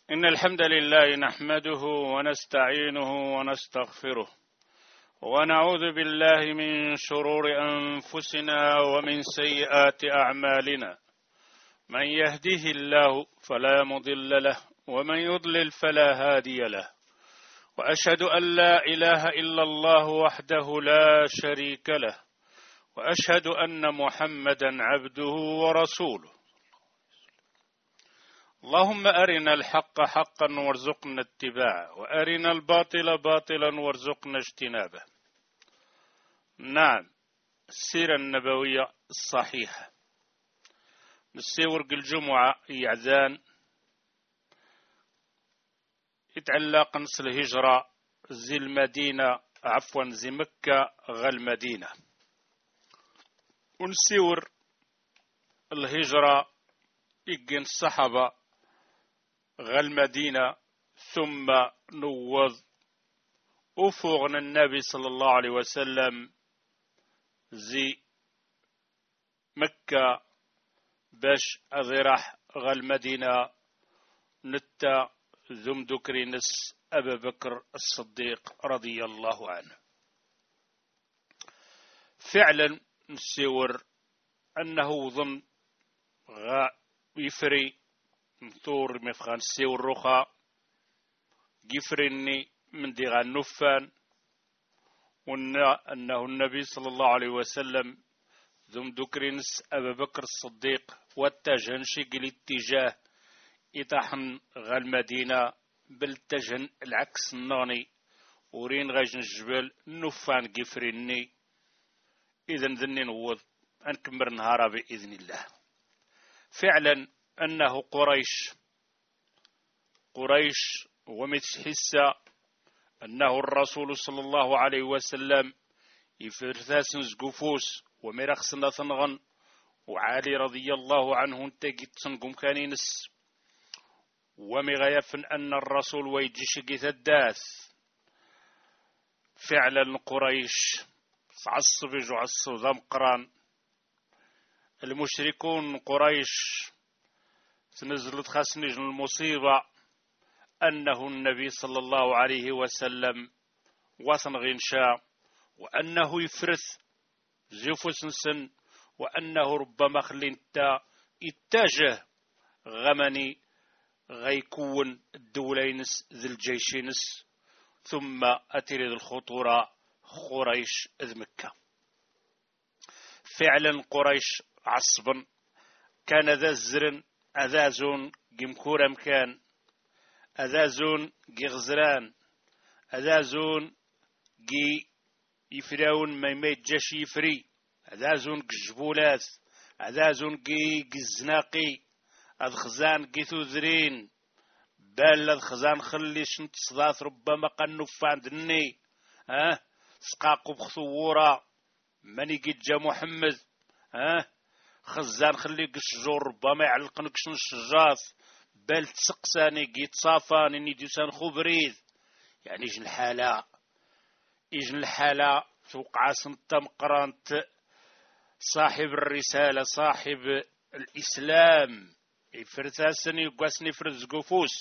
إن الحمد لله نحمده ونستعينه ونستغفره ونعوذ بالله من شرور أنفسنا ومن سيئات أعمالنا. من يهده الله فلا مضل له ومن يضلل فلا هادي له، وأشهد أن لا إله إلا الله وحده لا شريك له، وأشهد أن محمدا عبده ورسوله. اللهم أرنا الحق حقا وارزقنا اتباعه، وأرنا الباطل باطلا وارزقنا اجتنابه. نعم، السيرة النبوية الصحيحة نسيورق الجمعة يعذان يتعلق نص الهجرة زي المدينة زي مكة غا المدينة، ونسيور الهجرة يجين الصحابة غا المدينة، ثم نوض أفوغنا النبي صلى الله عليه وسلم زي مكة باش أغيرح غا المدينة نتا ذم دكرينس أبا بكر الصديق رضي الله عنه. فعلا نسيور أنه ضم غا يفري مثور مفخان سيور رخا جفرني من ديغان نفان، أنه النبي صلى الله عليه وسلم ذم دكرينس أبا بكر الصديق واتجهن شكل اتجاه إطاحن غا المدينة بالتجهن العكس النغني ورين غاجن الجبل نفان جفرني. إذن ذني نوض أنكمر نهارا بإذن الله. فعلا أنه قريش ومتحس أنه الرسول صلى الله عليه وسلم يفرثاس زقفوس ومرخصنا ثنغن، وعالي رضي الله عنه انتقيت تنقم كانينس ومغيفن أن الرسول ويجيش قيث. فعلا قريش عصب يجعصب ذم قران المشركون قريش تنزلت خاسنج المصيبة أنه النبي صلى الله عليه وسلم وثن غنشا، وأنه يفرث زيفوس سن، وأنه ربما خلنتا اتجه غمني غيكون الدولينس ذي الجيشينس، ثم أتريد الخطورة قريش ذي مكة. فعلا قريش عصبا كان ذا الزرن أذازون جمكور مكان، أذازون جي غزران، أذازون جي يفراون ما يميت جاش يفري، أذازون جبولات، أذازون جي الزناقي، أذخزان جي ثوذرين بال أذخزان خليش نتصداث ربما قنفان دني سقاقو بخثورة ماني جي جا محمد خزان خليك الشجور ربما يعلقنكش الشجاث بل تسقساني جيت صافاني نديسان خبريد. يعني إجن الحالة توقع سنتم قرانت صاحب الرسالة صاحب الإسلام يفرثاسني يقاسني فرز قفوس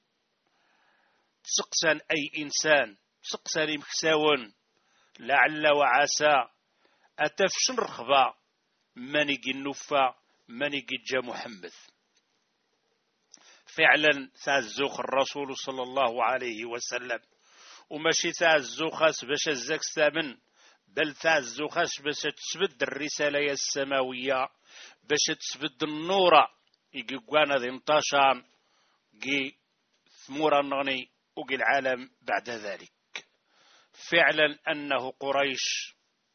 تسقسان أي إنسان تسقساني مكساون لعل وعسى أتفشن رخبة من يجي النفا من يجي جا محمد. فعلا ثازوخ الرسول صلى الله عليه وسلم وماشي ثازوخاس باش الزاك ثامن، بل ثازوخاس باش تثبت الرسالة السماوية، باش تثبت النورة يجي قوانا ذي انتشان جي ثمورا نغني وجي العالم بعد ذلك. فعلا أنه قريش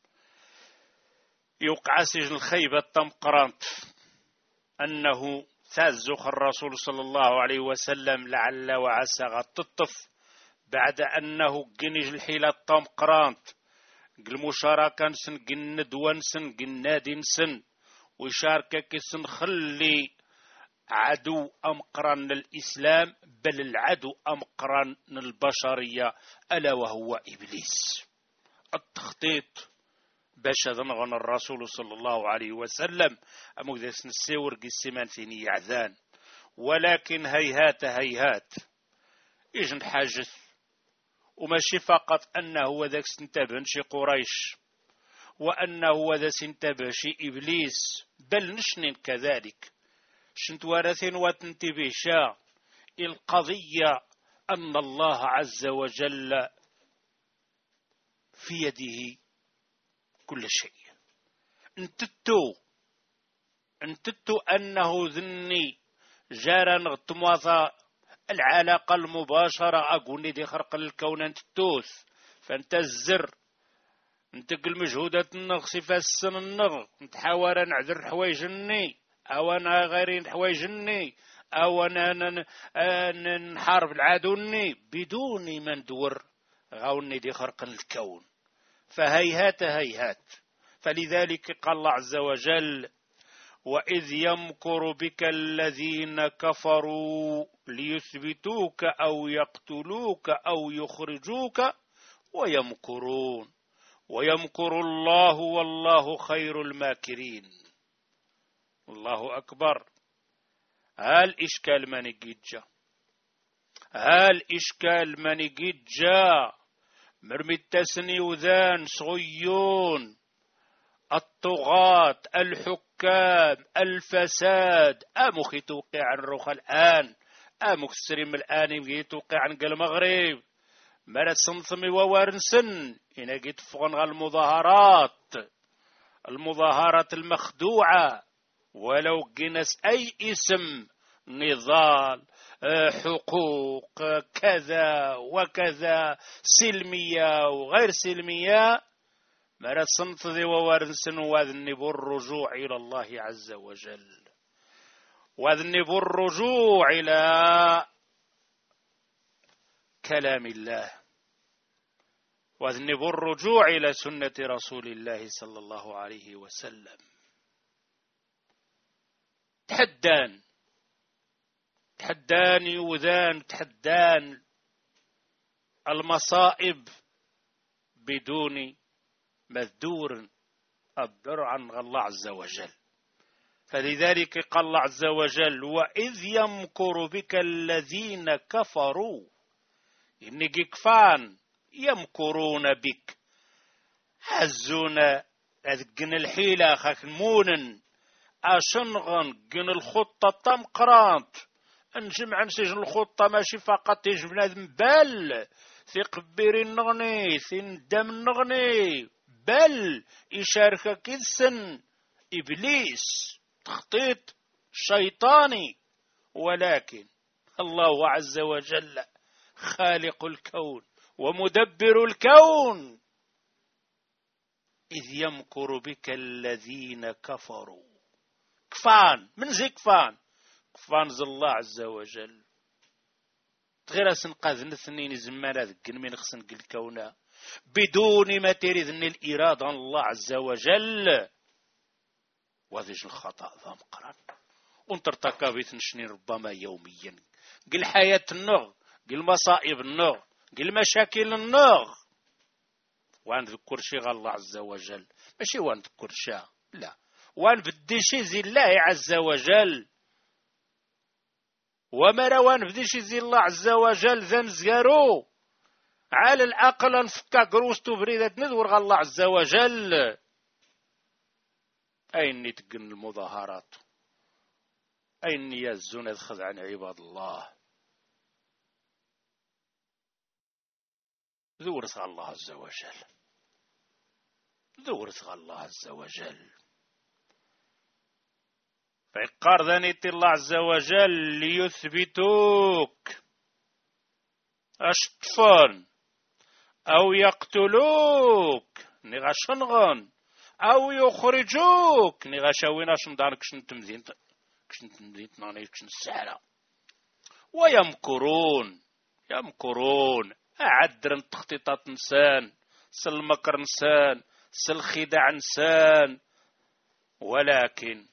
يوقع سجن الخيبة تمقرانت أنه ثازخ الرسول صلى الله عليه وسلم لعل وعسى غتطف بعد أنه جنج الحيلة تمقرانت المشاركة نسن جندوان سن جنادين سن ويشاركك سن خلي عدو أمقران للإسلام بل العدو أمقران للبشرية ألا وهو إبليس. التخطيط باش ذنغن الرسول صلى الله عليه وسلم أمو ذا سنسيور قسمان ثاني يعذان ولكن هيهات هيهات إيش نحاجث، وماشي فقط أنه هو ذاك سنتبه شي قريش وأنه هو ذا سنتبه شي إبليس، بل نشنن كذلك شنت وارثين وتنتبه شا القضية أن الله عز وجل في يده كل شيء. انتتو أنه ذني جارا نغتموثا العلاقة المباشرة أقولني دي خرق الكون انتتوث فانت الزر نتقل مجهودة النغ صفة السن النغ نتحاور نعذر حوايجني أو أنا غيرين حوايجني أو أنا نحارب العدوني بدون ما ندور غاوني دي خرق الكون. فهيهات هيهات. فلذلك قال الله عز وجل وإذ يمكر بك الذين كفروا ليثبتوك أو يقتلوك أو يخرجوك ويمكرون ويمكر الله والله خير الماكرين. الله أكبر. هل إشكال من جيجا، هل إشكال من جيجا مرمي التسني وذان صغيون الطغاة الحكام الفساد أمخي توقع عن روخ الآن أمخ السريم الآن يمكي توقع عن المغرب مرات صنصمي ووارنسن إنا جيت فغن المظاهرات المخدوعة ولو جنس أي اسم نضال حقوق كذا وكذا سلمية وغير سلمية مرات صنصذي ووارنسن واذنب الرجوع إلى الله عز وجل، واذنب الرجوع إلى كلام الله، واذنب الرجوع إلى سنة رسول الله صلى الله عليه وسلم. تحدان يوذان تحدان المصائب بدون مذدور أبدر عن الله عز وجل. فلذلك قال الله عز وجل وإذ يمكر بك الذين كفروا إنك كفان يمكرون بك هزونا أذقن الحيلة خاكمونا أشنغن قن الخطة تمقرانت نجمع نسجن الخطة ماشي فقط يجبنا بل ثق بير النغني ثين دم النغني بل يشارك كذسن إبليس تخطيط شيطاني. ولكن الله عز وجل خالق الكون ومدبر الكون إذ يمكر بك الذين كفروا كفان من زي كفان زي الله عز وجل غير سنقاذ نثنين زمان ذكن من خصن الكون بدون ما تريد الإرادة الله عز وجل وذيش الخطأ ذا مقرن ونترتكب نشنين ربما يوميا قل حياة النغ قل مصائب النغ قل مشاكل النغ وان ذكر شيء الله عز وجل ماشي وان ذكر شيء لا وان بديشي زي الله عز وجل وما روان بديشي زي الله عز وجل ذا نزقارو على الأقل نفكا قروستو بريدة ندور الله عز وجل أين نتقن المظاهرات أين يزون يدخل عن عباد الله ذورث الله عز وجل ذورث الله عز وجل فإقار ذنيت الله عز وجل ليثبتوك أشطفن أو يقتلوك نغشنغن أو يخرجوك نغشاوين أشمدانك كشنت مدينت ناني كشنت السعرة ويمكرون أعدرن تخطيطات نسان سل مكر نسان سل خداع نسان ولكن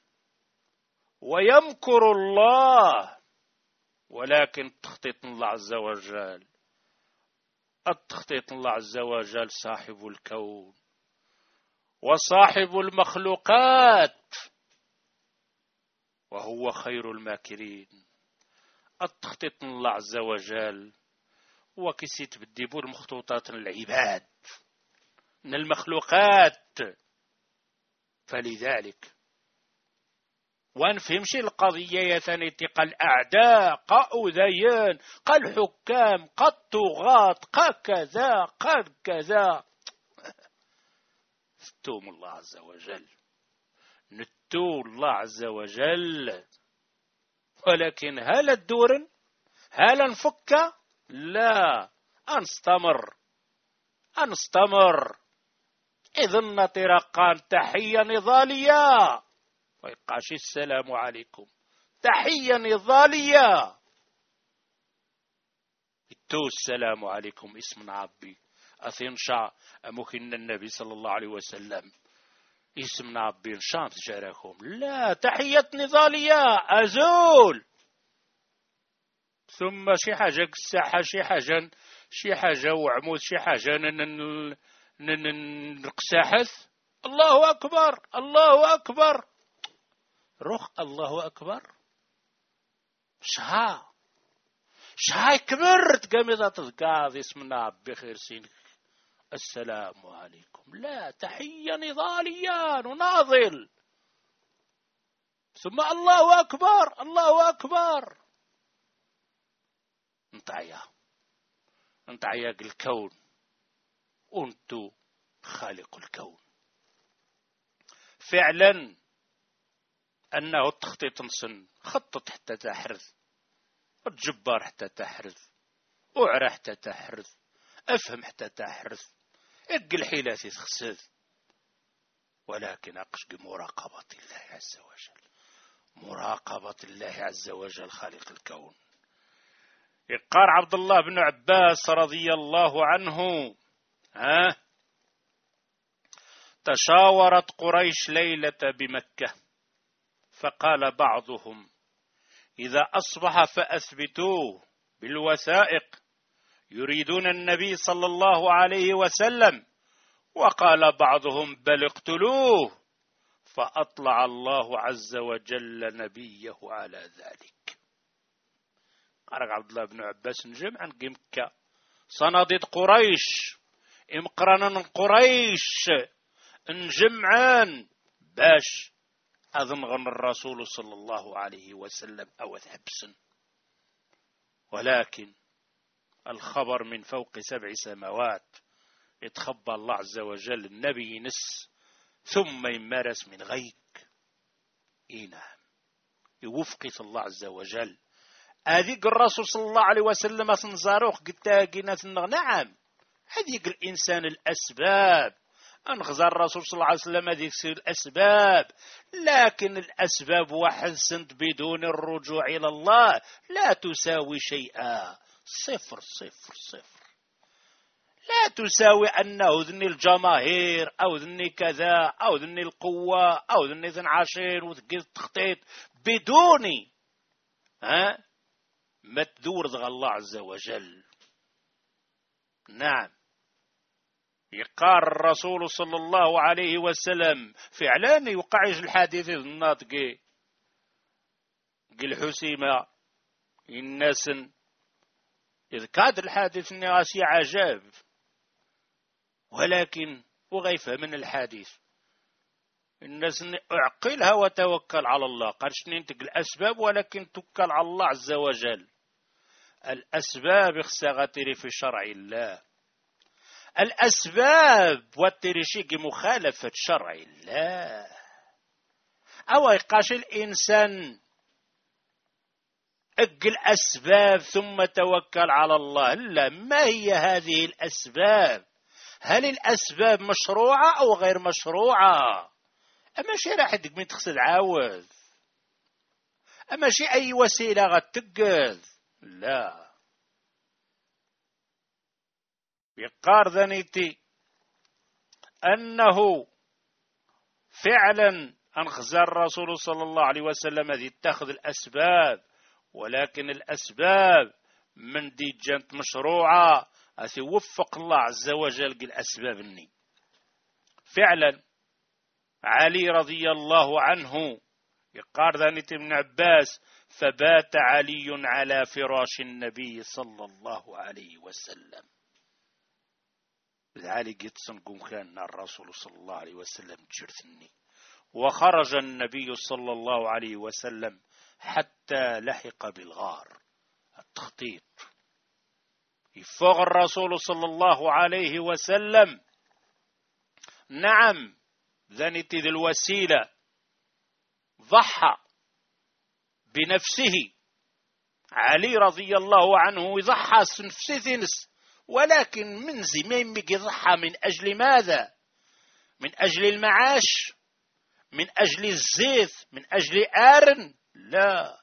ويمكر الله ولكن تخطيط الله عز وجل التخطيط الله عز وجل صاحب الكون وصاحب المخلوقات وهو خير الماكرين التخطيط من الله عز وجل وكيسي تبديبوا المخطوطات العباد من المخلوقات. فلذلك ونفهمش القضية يا ثاني قال الأعداء قال ذيان قال الحكام قال الطغاة قال كذا قال كذا. ستوم الله عز وجل، نتو الله عز وجل، ولكن هل الدور هل نفك؟ لا، أنستمر. إذن طرقان تحية نضالية ويقاشي السلام عليكم تحية نضالية تو السلام عليكم اسم عبي أثنشا أمكن النبي صلى الله عليه وسلم اسم عبي نشام تجاركم لا تحية نضالية أزول ثم شي حاجة قساحة شي حاجة وعمود شي حاجة نقساحث الله أكبر الله أكبر روح الله أكبر شهاي كبرت قميضة تذكاذ اسمنا بخير سينك السلام عليكم لا تحية نضاليا وناضل ثم الله أكبر الله أكبر انتعيا الكون وانتو خالق الكون. فعلا أنه التخطيط نصن خطط حتى تحرث الجبار حتى تحرث أعرى حتى تحرث أفهم حتى تحرث اقل حيلاتي تخسد، ولكن أقشق مراقبة الله عز وجل، مراقبة الله عز وجل خالق الكون. يقال عبد الله بن عباس رضي الله عنه تشاورت قريش ليلة بمكة فقال بعضهم إذا أصبح فأثبتوه بالوثائق يريدون النبي صلى الله عليه وسلم، وقال بعضهم بل اقتلوه، فأطلع الله عز وجل نبيه على ذلك. قال عبد الله بن عباس نجمع عن مكة صناديد قريش امقرانا قريش نجمعان باش أذنغن الرسول صلى الله عليه وسلم أو ثبسن، ولكن الخبر من فوق 7 سماوات يتخبى الله عز وجل النبي ينس ثم يمارس من غيك. نعم يوفقت الله عز وجل هذيك الرسول صلى الله عليه وسلم سنزاروخ قتاقنا نعم هذيك الإنسان الأسباب أنخزى الرسول صلى الله عليه وسلم هذيك الأسباب، لكن الأسباب وحسنت بدون الرجوع إلى الله لا تساوي شيئا، صفر صفر صفر. لا تساوي أنه ذني الجماهير أو ذني كذا أو ذني القوة أو ذني ذن عشير وذني التخطيط بدون ما تدور ذغى الله عز وجل. نعم يقال الرسول صلى الله عليه وسلم فعلا يوقعش الحديث الناطق قل حسيمة الناس إذ كاد الحادث الناسي عجاب، ولكن وغيفة من الحديث الناس اعقلها وتوكل على الله. قالش ننتق الأسباب ولكن توكل على الله عز وجل. الأسباب خسغتري في شرع الله، الأسباب والترشيق مخالفة شرع الله. أو يقاش الإنسان أقل أسباب ثم توكل على الله، لا. ما هي هذه الأسباب؟ هل الأسباب مشروعة أو غير مشروعة؟ أما شي راح تقمي تغسل عاوذ، أما شي أي وسيلة غتقذ، لا. يقار ذنيتي أنه فعلا أنخزى الرسول صلى الله عليه وسلم هذه اتخذ الأسباب، ولكن الأسباب من دي جانت مشروعة أتوفق الله عز وجل الأسباب الني. فعلا علي رضي الله عنه يقار ذنيتي ابن عباس فبات علي على فراش النبي صلى الله عليه وسلم. علي قد قوم كان الرسول صلى الله عليه وسلم تجرثني. وخرج النبي صلى الله عليه وسلم حتى لحق بالغار. التخطيط يفوق الرسول صلى الله عليه وسلم. نعم ذنت ذي الوسيلة ضحى بنفسه. علي رضي الله عنه يضحى نفسه نس، ولكن من زمين يضحى من أجل ماذا؟ من أجل المعاش، من أجل الزيت، من أجل آرن؟ لا،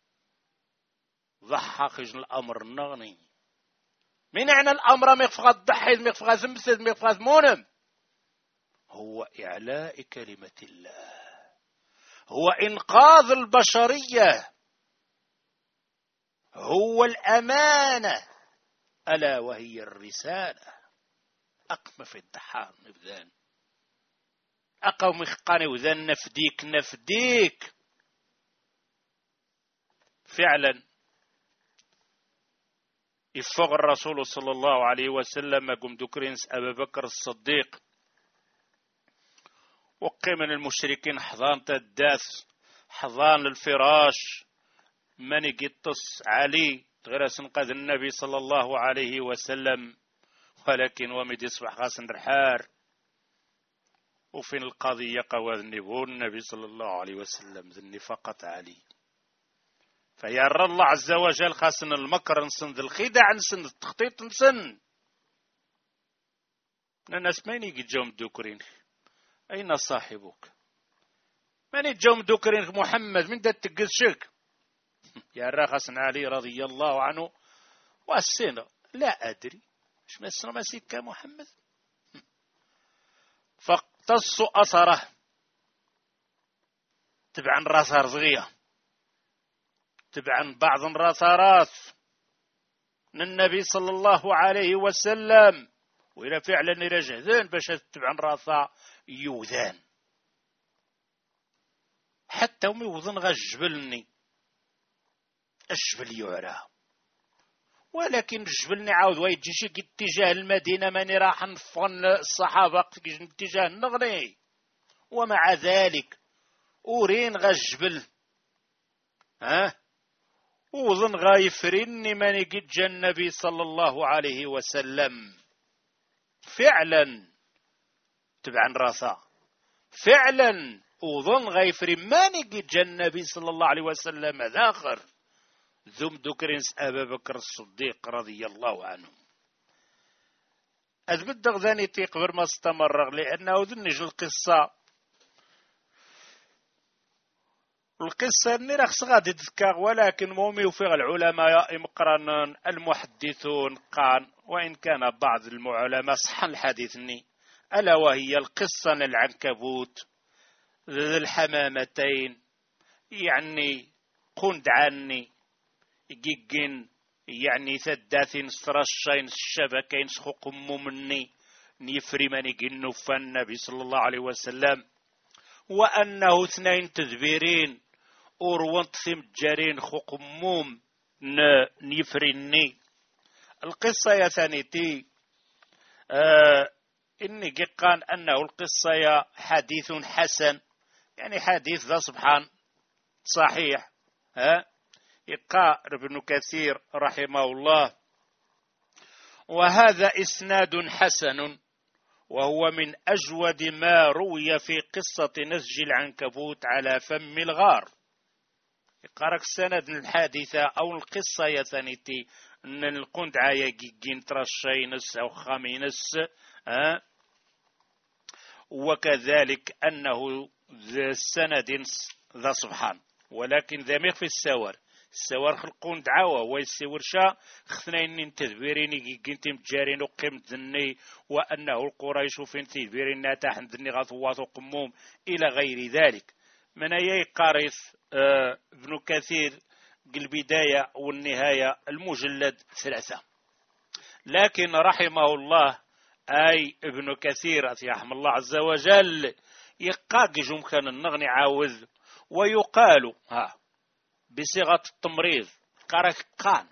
ضحى خجل الأمر النغني. من معنى الأمر ميقفغ الضحي ميقفغ ثمثل ميقفغ مونم؟ هو إعلاء كلمة الله، هو إنقاذ البشرية، هو الأمانة، ألا وهي الرسالة. أقم في الضحى نبذان أقوم إخقاني وذن نفديك. فعلا يفوق الرسول صلى الله عليه وسلم قم دكرينس أبا بكر الصديق وقي من المشركين حضان تداس حضان الفراش من يقتص علي غير سنقذ النبي صلى الله عليه وسلم. ولكن ومد يصبح غاسن الحار وفين القضية قوى ذنبه النبي صلى الله عليه وسلم ذني فقط علي. فيرى الله عز وجل خاسن المكر نسن ذي الخدع نسن التخطيط نسن. الناس مين يجي جوم دوكرين؟ أين صاحبك؟ من يجوم دوكرين محمد من دا تقزشك؟ يا راخسن علي رضي الله عنه والسنة لا أدري ايش مسنا مسيك كمحمد. فاقتصوا أثره تبعا راسار صغيرة تبعا بعض الرثارات من النبي صلى الله عليه وسلم. وإلى فعلا يرجهذان باش تبعا راثا يوذان حتى ومي وظن غجبلني الجبل يعرى. ولكن جبلني عاود ويجيشي اتجاه المدينة ماني راح نفن الصحابة اتجاه النغني. ومع ذلك أورين غجبل وظن غايفرني ماني قد جا النبي صلى الله عليه وسلم. فعلا تبعا راسا فعلا وظن غايفرين ماني قد جا النبي صلى الله عليه وسلم ذاخر ذم دكرنس أبا بكر الصديق رضي الله عنه. أثبت ذاني تيقبر ما استمر لأنه ذنج القصة نرخص غادي تذكر. ولكن مومي وفي العلماء مقرن المحدثون قان وإن كان بعض العلماء صح الحديثني ألا وهي القصة العنكبوت ذي الحمامتين يعني قند عني جيجين يعني ثداثين سترشين الشبكين سخقم مني نيفري مني جنو فالنبي صلى الله عليه وسلم. وأنه اثنين تدبيرين أوروانت ثمجارين خقموم نيفريني. القصة يا ثانيتي إني قان أنه القصة يا حديث حسن يعني حديث ذا سبحان صحيح. يقال ابن كثير رحمه الله وهذا إسناد حسن وهو من أجود ما روي في قصة نسج العنكبوت على فم الغار. يقارك سند الحادثة أو القصة يثنيتي أن القند عايا جيجين ترشينس أو خامينس وكذلك أنه ذا سند ذا سبحان. ولكن ذا في السوار خلقون دعوة ويسور شا خثنين تدبيرين يجين تمجارين وقيم ذني وأنه القريش فين تدبيرين ناتح ذني غثوات وقموم إلى غير ذلك. من أي قارث ابن كثير البداية والنهاية المجلد 3. لكن رحمه الله أي ابن كثير رحمه الله عز وجل يقاق جمكان النغني عاوذ ويقال بصيغة التمريض قارك قان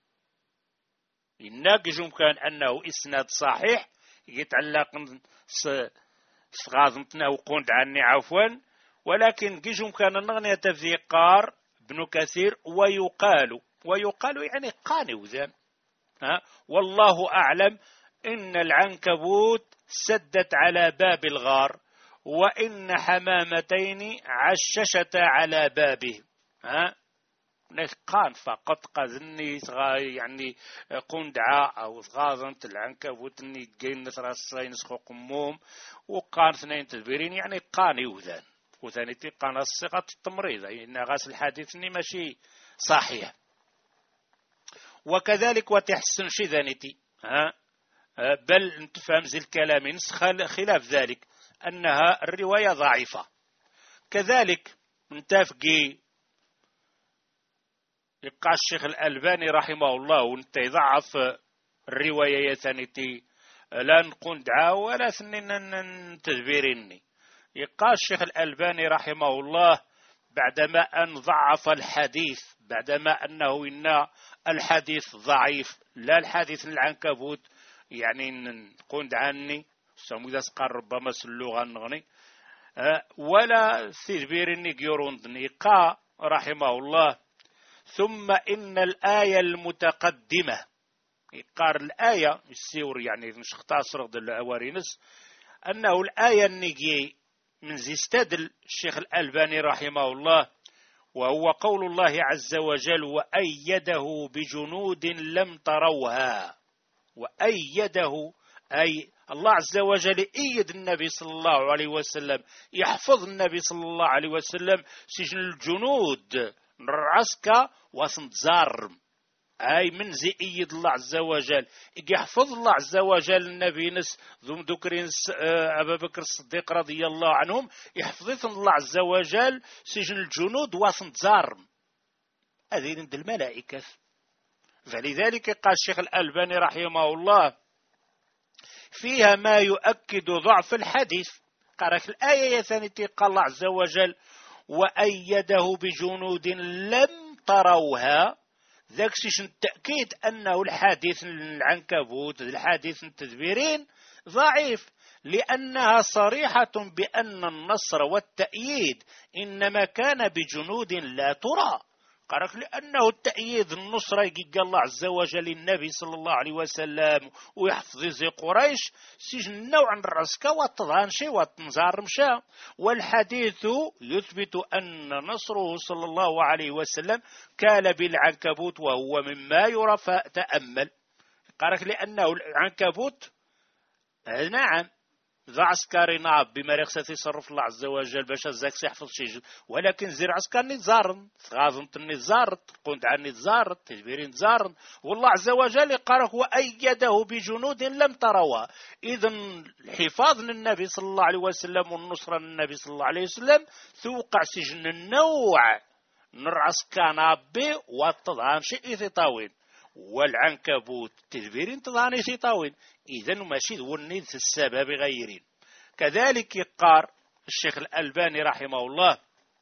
إنك يمكن أنه إسناد صحيح يتعلق صغاظمتنا وقوند عني عفوا، ولكن جيجم كان نغني تذكار ابن كثير ويقال يعني قاني وذان والله أعلم إن العنكبوت سدت على باب الغار وإن حمامتين عششتا على بابه قان فقط قذني يعني قندعة أو غاظنت العنكبوت إني جين نسرى الصين سخو قموم وقان اثنين تدبيرين يعني قان يوذان وثانيتي قان الصيغة التمريض إن غاس الحديث إني ماشي صحيح. وكذلك وتحسن شي ذانيتي بل انت فهم زي الكلام خلاف ذلك أنها الرواية ضعيفة. كذلك نتافقي يبقى الشيخ الألباني رحمه الله وانت يضعف الرواية ثانيتي لا نقول دعا ولا سنين تدبيرني. يبقى الشيخ الألباني رحمه الله بعدما أن ضعف الحديث بعدما أنه إن الحديث ضعيف لا الحديث العنكبوت يعني نقول دعاني سموذا سقار ربما اللغة نغني ولا تدبيرني جيروندني قا رحمه الله. ثم إن الآية المتقدمة يقار الآية السيور يعني مش اختصر الأوارينس أنه الآية النجي من زيستدل الشيخ الألباني رحمه الله وهو قول الله عز وجل وأيده بجنود لم تروها. وأيده أي الله عز وجل أيد النبي صلى الله عليه وسلم يحفظ النبي صلى الله عليه وسلم سجن الجنود نرعسك وسنتزارم أي من زي أيد الله عز وجل يحفظ الله عز وجل النبي نس ذو ذكرين أبا بكر الصديق رضي الله عنهم يحفظ الله عز وجل سجن الجنود وسنتزارم هذه عند الملائكة. فلذلك قال الشيخ الألباني رحمه الله فيها ما يؤكد ضعف الحديث. قرأت الآية ثانية قال الله عز وجل وأيده بجنود لم تروها ذاك التأكيد أنه الحديث العنكبوت الحديث التدبيرين ضعيف لأنها صريحة بأن النصر والتأييد إنما كان بجنود لا ترى. قالك لأنه التأييد النصرة يقول الله عز وجل النبي صلى الله عليه وسلم ويحفظ زي قريش سجن نوع الرسكة والتضانشي والتنزارمشا. والحديث يثبت أن نصره صلى الله عليه وسلم كان بالعنكبوت وهو مما يرى فتأمل. قالك لأنه العنكبوت نعم ذا عسكري نعب بمريخ يصرف الله عز وجل باش الزاكس يحفظ شيء ولكن زير عسكري تزارن غازمت زارت قنت عني تزارت تجبيرين تزارن والله عز وجل يقرأ وأيده بجنود لم تروا. إذن الحفاظ للنبي صلى الله عليه وسلم والنصرة للنبي صلى الله عليه وسلم توقع سجن النوع نرعس كنابي والتضان شيء ثطاوين والعنكبوت تدبيرين تضاني ثطاوين إذن ماشي ونيد السبب غيرين. كذلك يقار الشيخ الألباني رحمه الله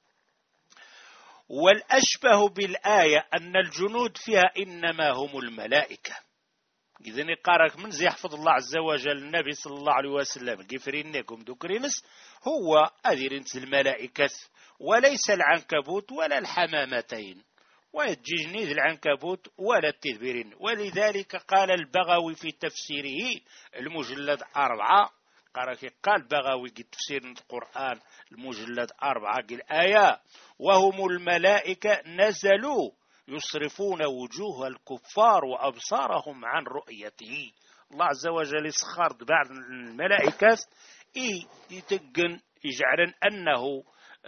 والأشبه بالآية أن الجنود فيها إنما هم الملائكة. إذن يقارك من زي يحفظ الله عز وجل النبي صلى الله عليه وسلم قفرينكم ذكرينس هو أذيرنس الملائكة وليس العنكبوت ولا الحمامتين ويجيجني العنكبوت ولا التدبيرين. ولذلك قال البغوي في تفسيره المجلد 4 قال البغوي في تفسير القرآن المجلد 4 قال آية وهم الملائكة نزلوا يصرفون وجوه الكفار وأبصارهم عن رؤيته. الله عز وجل يسخر بعض الملائكة يتقن يجعلن أنه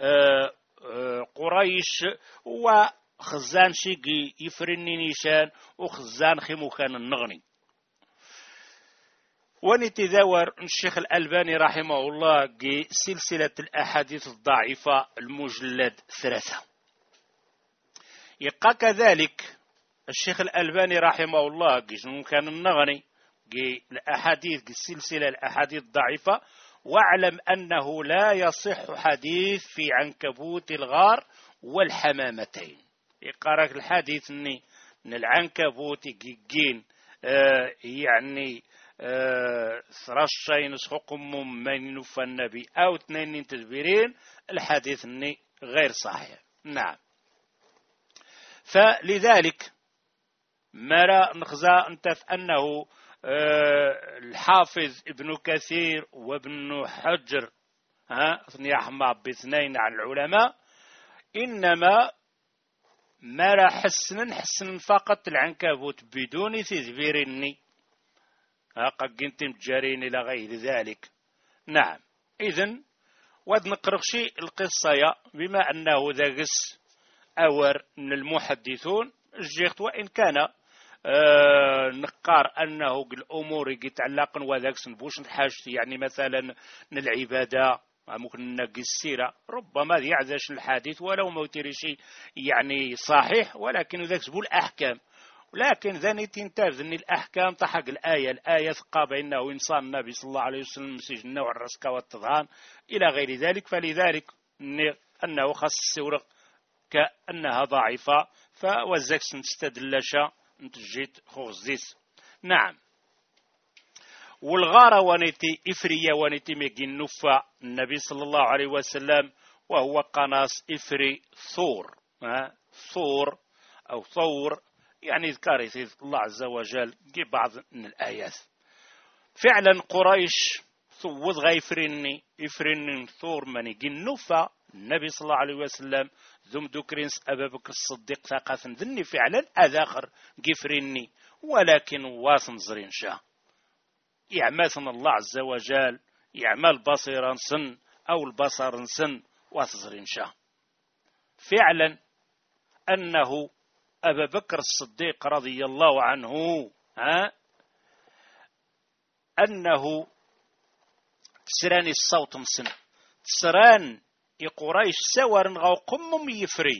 قريش وخزان شيقي يفرني نيشان وخزان خيمو كان النغني. ونتذاور الشيخ الألباني رحمه الله سلسلة الأحاديث الضعيفة المجلد 3. يبقى كذلك الشيخ الألباني رحمه الله كان النغني الأحاديث السلسلة الأحاديث الضعيفة واعلم أنه لا يصح حديث في عنكبوت الغار والحمامتين. يقارك الحديث أن العنكبوت يجين يعني ثرشين سخقم من نوفى النبي أو اثنين تدبيرين، الحديث أني غير صحيح. نعم. فلذلك ما نخزى أنت أنه الحافظ ابن كثير وابن حجر يحمى باثنين عن العلماء، إنما ما را حسن فقط العنكبوت بدون تدبير الني قد كنتم جارين إلى غير ذلك. نعم. إذن واد نقرأ شيء القصة بما أنه ذا قس أور من المحدثون الجيخت، وإن كان نقار أنه الأمور يتعلق وذاك سنبوش نحاجت يعني مثلا العبادة ممكن نقي السيرة ربما يعزش الحديث ولو موتيري شيء يعني صحيح، ولكن ذاك سبو الأحكام، ولكن ذاني تنتاز أن الأحكام تحق الآية ثقاب إنه إنسان النبي صلى الله عليه وسلم مسيج النوع الرسكة والتضغان إلى غير ذلك، فلذلك أنه خاص السورة كأنها ضعيفة فوزاك سنستدلشا انتجيت خوزيس. نعم. والغارة ونتي إفرية ونتي ميجين نفع النبي صلى الله عليه وسلم، وهو قناص إفري ثور ثور أو ثور يعني ذكر الله عز وجل بعض من الآيات. فعلا قريش ثوض غيفرني إفرني ثور من يجين نفع النبي صلى الله عليه وسلم ذم ذكرينس أبا بكر الصديق ثقافا ذني فعلا أذاخر قفرني، ولكن واصن زرين شاه يعمثنا الله عز وجل يعمل بصيرا سن أو البصر سن واصزرين شاه. فعلا أنه أبا بكر الصديق رضي الله عنه أنه تسراني الصوت مسن تسران يقريش سوار غو قمم يفري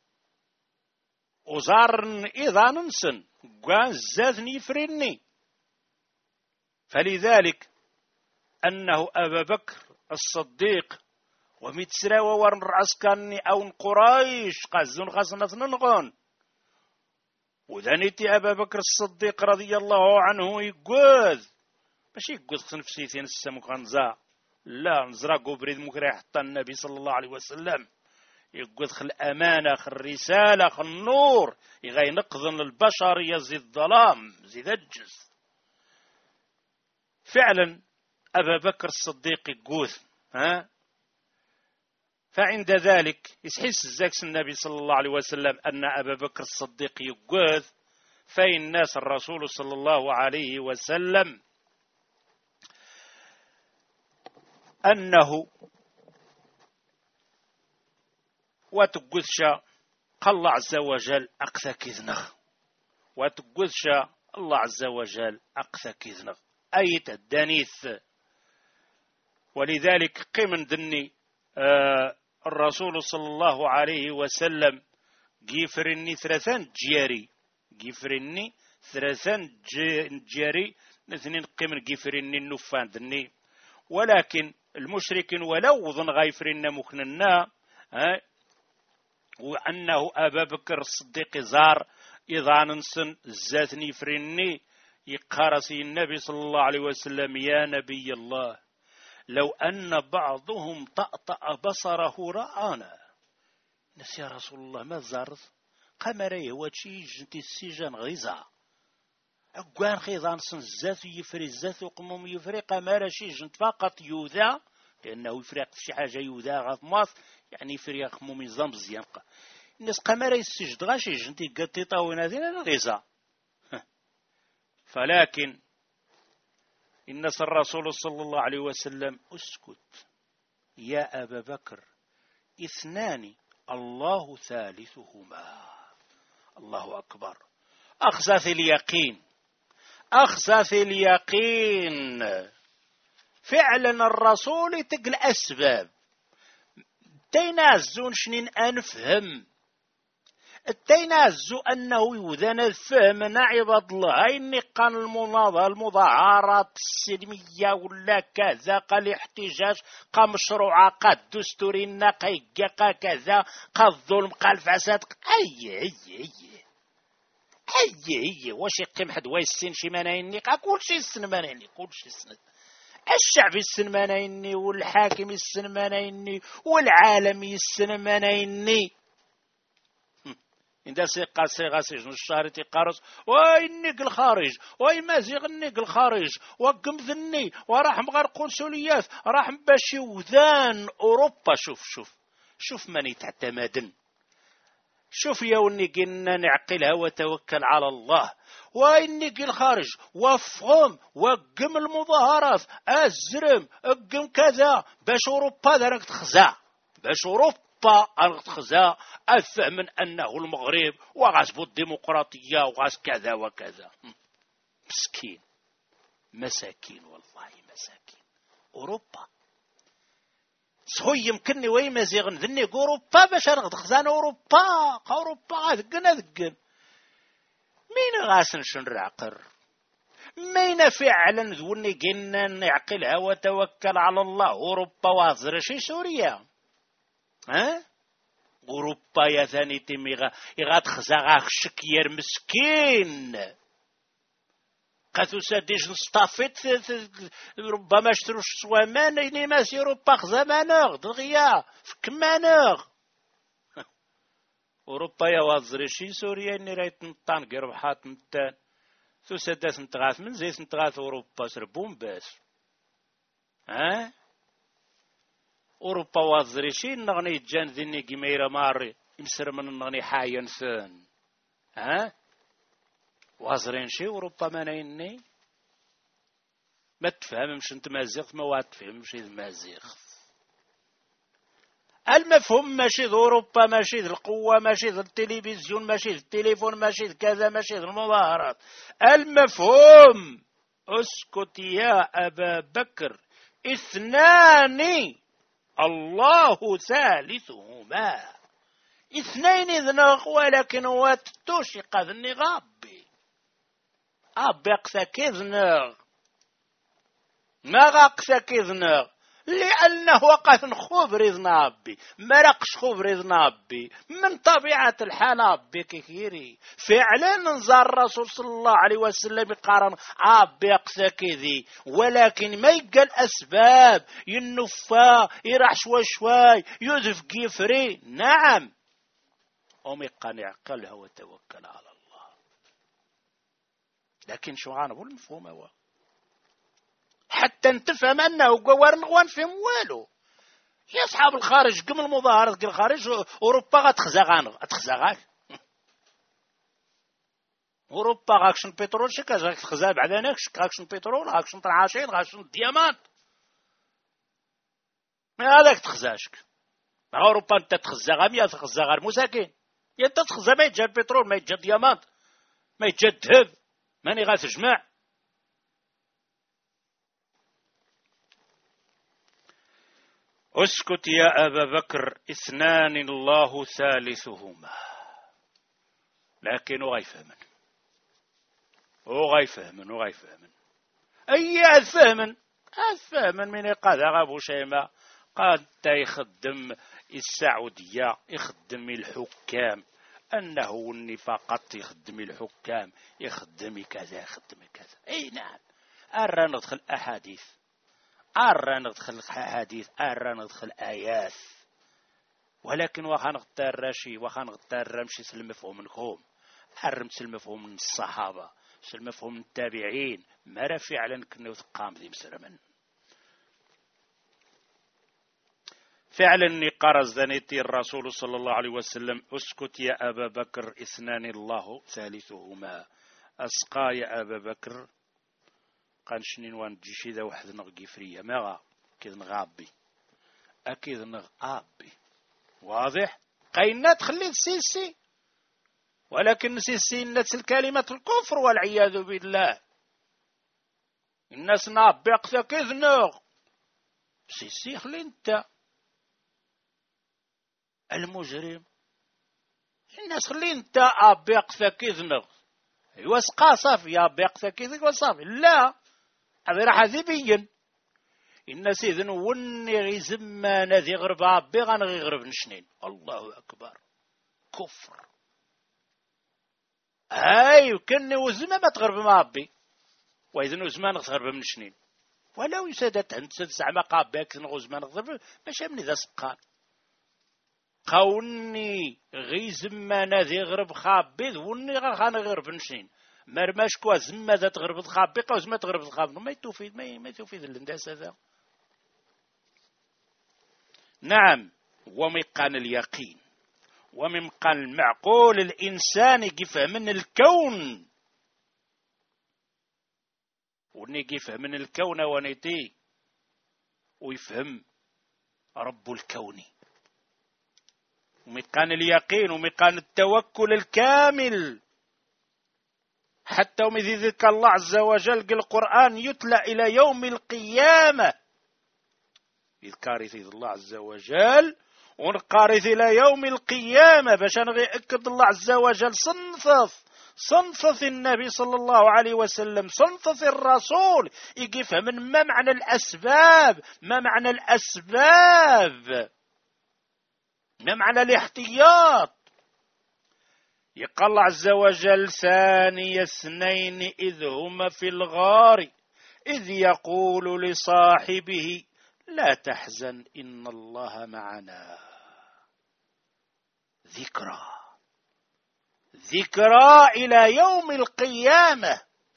وزارن إذا ننسن قان زاذن يفريني. فلذلك أنه أبا بكر الصديق ومتسرى وورن رعسكاني أو قريش قازون خاصنا نغون، وذنيتي أبا بكر الصديق رضي الله عنه يقوذ باش يقوذ خنفسيتين السمك غنزا لا نزرقوا بريد مكري حتى النبي صلى الله عليه وسلم يقول خل الأمانة خل الرسالة خل النور يغي نقذن البشر يزيد الظلام زيد الجز. فعلا أبا بكر الصديق يقول فعند ذلك يسحس الزاكس النبي صلى الله عليه وسلم أن أبا بكر الصديق يقول فإن الناس الرسول صلى الله عليه وسلم أنه وتقذش الله عز وجل أقثى كذنخ وتقذش الله عز وجل أقثى كذنخ أي تدانيث. ولذلك قمن ذني الرسول صلى الله عليه وسلم جيفرني ثلاثان جيري اثنين قمن جيفرني النفان ذني، ولكن المشركين ولو ظن غايفرنا مكننا وأنه أبا بكر الصديق زار إذا ننسن زاتني فرني يقارسي النبي صلى الله عليه وسلم يا نبي الله لو أن بعضهم طأطأ بصره رآنا. نسي يا رسول الله ما زارت قمري وشي جنتي السجن غيزة أقوان خيضان سن الزات يفري الزات وقمم يفري قمر شي جنت فقط يوذا لأنه يفرق شي حاجة يوذا غطماس يعني يفري قمم زمز ينقى الناس قمر يسجد غاشي جنتي قد طاونا ذينا غيزة. فلكن الناس الرسول صلى الله عليه وسلم اسكت يا أبا بكر اثنان الله ثالثهما. الله أكبر. أخذ في اليقين فعلا الرسول تقل أسباب تينازون شنين أنفهم التينازو أنه يوذن الفهمنا عباد الله إني قان المظاهرات السلمية ولا كذا قال احتجاج قا مشروعة قا دستورنا قا كذا قا الظلم قا الفساد أي واش يقيم حد ويسين شي منايني قا كلشي السن منايني كلشي السن الشعب السن منايني والحاكم السن منايني والعالم السن منايني إن سيقا سيغاسيج الشهر تيقارس وإنك الخارج وإمازيغ النيك الخارج وقمذني وراح مغار قنصليات راح مباشي وذان أوروبا. شوف ماني تعتمدن شوف يا وني قلنا نعقلها وتوكل على الله وإنك الخارج وفهم وقم المظاهرات الزرم اقم كذا باش أوروبا دارك تخزا باش أوروبا أنخزا أفهم من أنه المغرب وغاسبو الديمقراطية وغاس كذا وكذا. مسكين مساكين والله مساكين أوروبا سهو يمكنني وين مزيغن ذني أوروبا باش نخزان أوروبا ذقن مين غاسن شنرعقر مين فعلا ذوني قلنا نعقلها وتوكل على الله أوروبا واظر شي سوريا أوروبا يا ثاني تيمي يغاد خزاغاك شكير مسكين قاتو ساديش نستافيت ربما شتروش سوامان إني ماسي أوروبا خزامانوغ دغيا فكمانوغ أوروبا يا واظر شي سوريا إني رايت نطان قربحات نتان ثو سادات نتغاث من زيت نتغاث أوروبا سربون باس أوروبا واظريشي نغني جان ذني قميرة ماري يمسر من نغني حاين ثان واظرين شي أوروبا مانيني ما تفهمش انت مازيغ ما تفهمش إذ مازيغ المفهوم ماشي ذو أوروبا ماشي ذو القوة ماشي ذو التلفزيون ماشي ذو التليفون ماشي ذو كذا ماشي ذو المظاهرات المفهوم اسكت يا أبا بكر اثنان الله ثالثهما اثنين إذن ولكن واتوشي قذني غابي أبقى كذنغ ما غاقسا كذنغ لأنه وقف خبر إذنابي مرقش خبر إذنابي من طبيعة الحال أبي كثيري فعلا نزار الرسول صلى الله عليه وسلم يقارن أبي أقسى كذي ولكن ما يقال أسباب ينفى يرح شوي يوزف قيفري نعم وميقانع قلها وتوكل على الله لكن شو غانبو المفهوم هو حتى تفهم أنه قوار نغوان في موالو يا أصحاب الخارج قم المظاهرات قل الخارج أوروبا غتخزغان أوروبا غاكشن بترول شكاش غاك تخزا بعدانك غاكشن بترول غاكشن طنعاشين غاكشن ديامات ما هذاك تخزاشك أوروبا أنت تخزغا ميا تخزغا المساكين يا أنت تخزا ما يتجا البترول ما يتجا ديامات ما يتجا الذهب ماني غاتجمع اسكت يا أبا بكر اثنان الله ثالثهما لكن وغيفهمن أي الفهمن من يقال أبو شيماء قد يخدم السعودية يخدم الحكام أنه النفاقات يخدم الحكام يخدم كذا أي نعم أرى ندخل أحاديث أرى ندخل حديث أرى ندخل آيات ولكن وخنغتار مشي سلمفهم منكم أرم سلمفهم من الصحابة سلمفهم من التابعين ما فعلا كنو تقام ذي مسلما فعلا نقرز ذنيتي الرسول صلى الله عليه وسلم اسكت يا أبا بكر اثنان الله ثالثهما أسقى يا أبا بكر قانشنين وان جيشي ذا واحد نغقي فريا ما كذ نغابي أكيد نغابي واضح قينات خلي السيسي ولكن السيسي نتسل كلمة الكفر والعياذ بالله الناس نابي أقثى كذ نغ سيسي خلي انت المجرم الناس خلي انت ابيق ثكيذنغ يوسقى صافي يا ابيق ثكيذك وصافي لا هذا راح يبين الناس اذن وني غي زمان ذي غرب ابي غنغي غرب نشنين الله اكبر كفر هاي وكني وزمان ما تغرب مع ابي واذن وزمان تغرب من شنين ولو يسادت عند زعما قاباك نغو زمان غرب ماشي من ذا سقان قوني غي زمان ذي غرب خابي وني غنغرب نشنين مرماش كوا زما ذات غرب خابي قاو زما تغرب خابي ما يتوفيد ما يتوفيد الانداس هذا نعم ومقان اليقين ومقان المعقول الإنسان يفهم من الكون وني يفهم من الكون ونيتي ويفهم رب الكون ومقان اليقين ومقان التوكل الكامل حتى ومذ ذكر الله عز وجل القرآن يتلى إلى يوم القيامة يذكر الله عز وجل ونقارث إلى يوم القيامة باش نغي أكد الله عز وجل صنفث النبي صلى الله عليه وسلم صنفث الرسول يقف من ما معنى الأسباب ما معنى الاحتياط يقال الله عز وجل ثاني اثنين إذ هما في الغار إذ يقول لصاحبه لا تحزن إن الله معنا ذكرى إلى يوم القيامة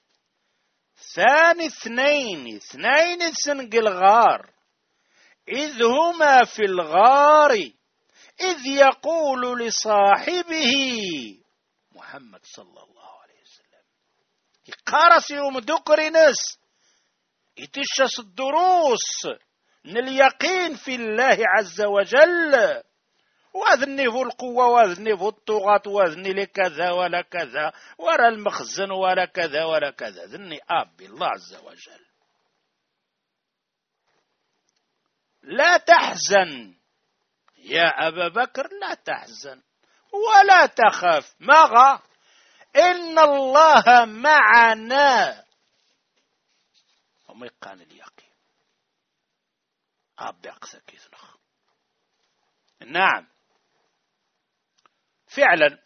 ثاني اثنين سنق الغار إذ هما في الغار إذ يقول لصاحبه محمد صلى الله عليه وسلم يقارس يوم ذكر ناس يتشس الدروس من اليقين في الله عز وجل واذني في القوة واذني في الطغاة واذني لكذا ولا كذا ولا المخزن ولا كذا ولا كذا ذني أبي الله عز وجل لا تحزن يا أبا بكر لا تحزن ولا تخاف مغا إن الله معنا وميقان اليقين أبي أقسى كيثنخ نعم فعلا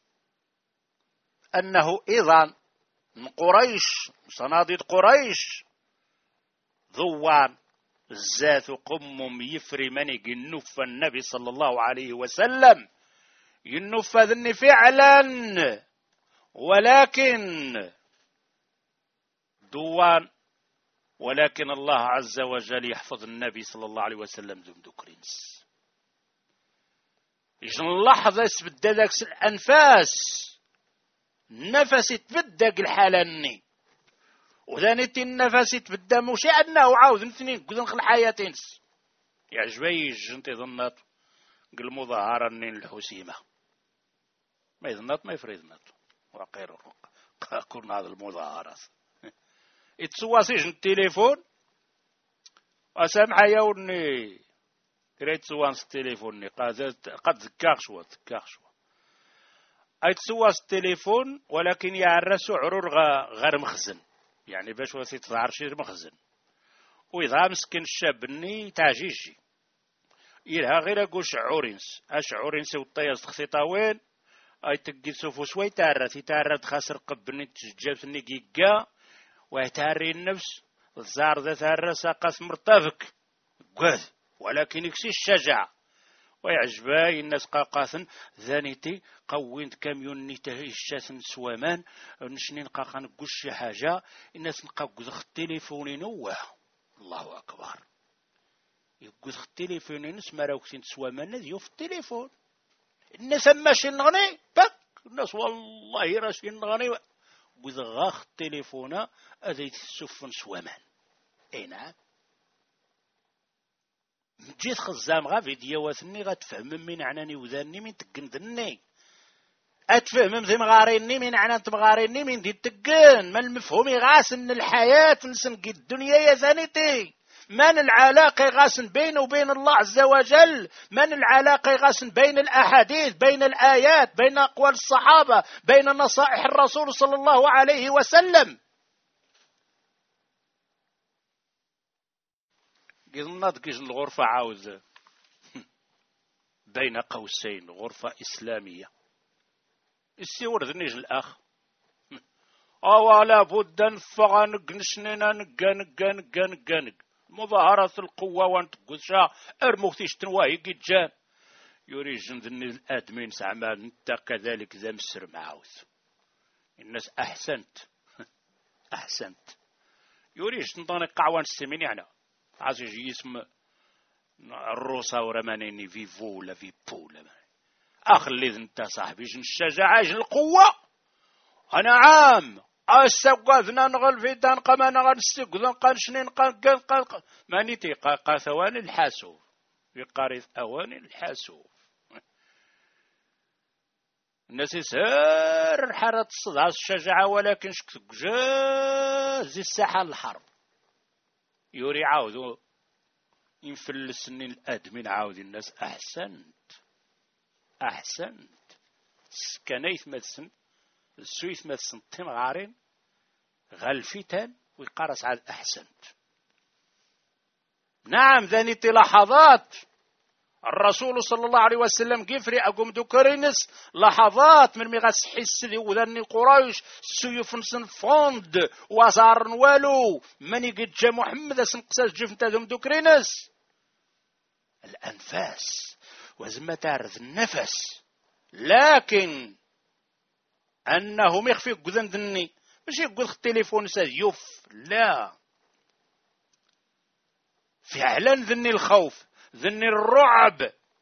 أنه إذا من قريش صناديد قريش ذوان الزاث قمم يفري مني ينوف النبي صلى الله عليه وسلم ينوف ذني فعلا ولكن دوان ولكن الله عز وجل يحفظ النبي صلى الله عليه وسلم ذو ذكرينس يجن اللحظة يسبدا ذاك الأنفاس النفس يتبدأ الحالاني وذانيتي النفس يتبدأ موشي أنه عاوز نتنين قدن خل حياتينس يعجبي جنتي ظنات قل مظاهرة نين الحسيمة ما يظنات ما يفريظنات وقير كون هذا المظاهرات يتسوى سيجن التليفون وسامحة يوني كريت سوانس التليفون قد ذكاخ شوى يتسوى التليفون ولكن يعرسو عرور غير مخزن يعني باش وثي تظهر شي مخزن وإذا مسكن الشابني تعجيجي إلها غير أقول شعورينس والطياز تخطيطا وين أي تقيد سوفو شوي تعرث خاسر قبني تجابتني قيقا ويتاري النفس الزار ذا تارى ساقاس مرتفك قاذ ولكن يكسي الشجع ويعجباي الناس قاقاثن ذانيتي قوين كاميون نيته الشاسن سوامان نشنين قاقا نقول شي حاجة الناس نقاقوز التليفونين الله أكبر يقوز التليفونين نسمى راوكسين سوامان نذيو في التليفون الناس ماشي نغني بك الناس والله راشي نغني قوز غاخ التليفون أذيت السفن سوامان أي نعم جيت خزام غا فيديوهاتني غتفهم من عناني وذاني من تقندني اتفهم من مغاريني من عنان تمغاريني من دي تقن ما المفهومي غاس ان الحياة نسنقي الدنيا يا ثانيتي من العلاقة غاسن بينه وبين الله عز وجل، من العلاقة غاسن بين الأحاديث، بين الآيات، بين أقوال الصحابة، بين نصائح الرسول صلى الله عليه وسلم. قلنا الغرفة عاوز بين قوسين غرفة إسلامية. السيور ذنيج الأخ ولا بد نفغ نقنشننا نقا مظاهرة القوة وانتقشا ارموكتيش تنواهي قد جان يوري جندني الادمين سعمال انت كذلك ذا مسر معاوث الناس احسنت يوري جندني قعوان السمين يعني عزيز اسم الروسا ورمانيني فيفو ولا في بولا اخلي انت صاحبي جن الشجاعة جن القوة. انا عام استقذنا نغل في دان قما نغل استقذن قال شنين قال مانيتي قا ثواني الحاسوب يقاري ثواني الحاسوب الناس يسير حارة الصدع الشجاعة ولكن شكت جاز الساحة الحرب يوري عاودو ينفل السنين الادمين عاود الناس احسنت سكنيث مدسن السويث مدسن طين غارين غالفيتان ويقارس عاد احسنت. نعم ذانيت لحظات الرسول صلى الله عليه وسلم قفري أقوم دوكرينس لحظات من مغاس حس ذي وذني قريش سيوف نسن فوند وزار نوالو من يقد جا محمد سنقساس جفنتا ذم دوكرينس الأنفاس وزما تعرف النفس لكن أنه مخفي قذن ذني مش يقول التليفون سيوف لا فعلا ذني الخوف ذني الرعب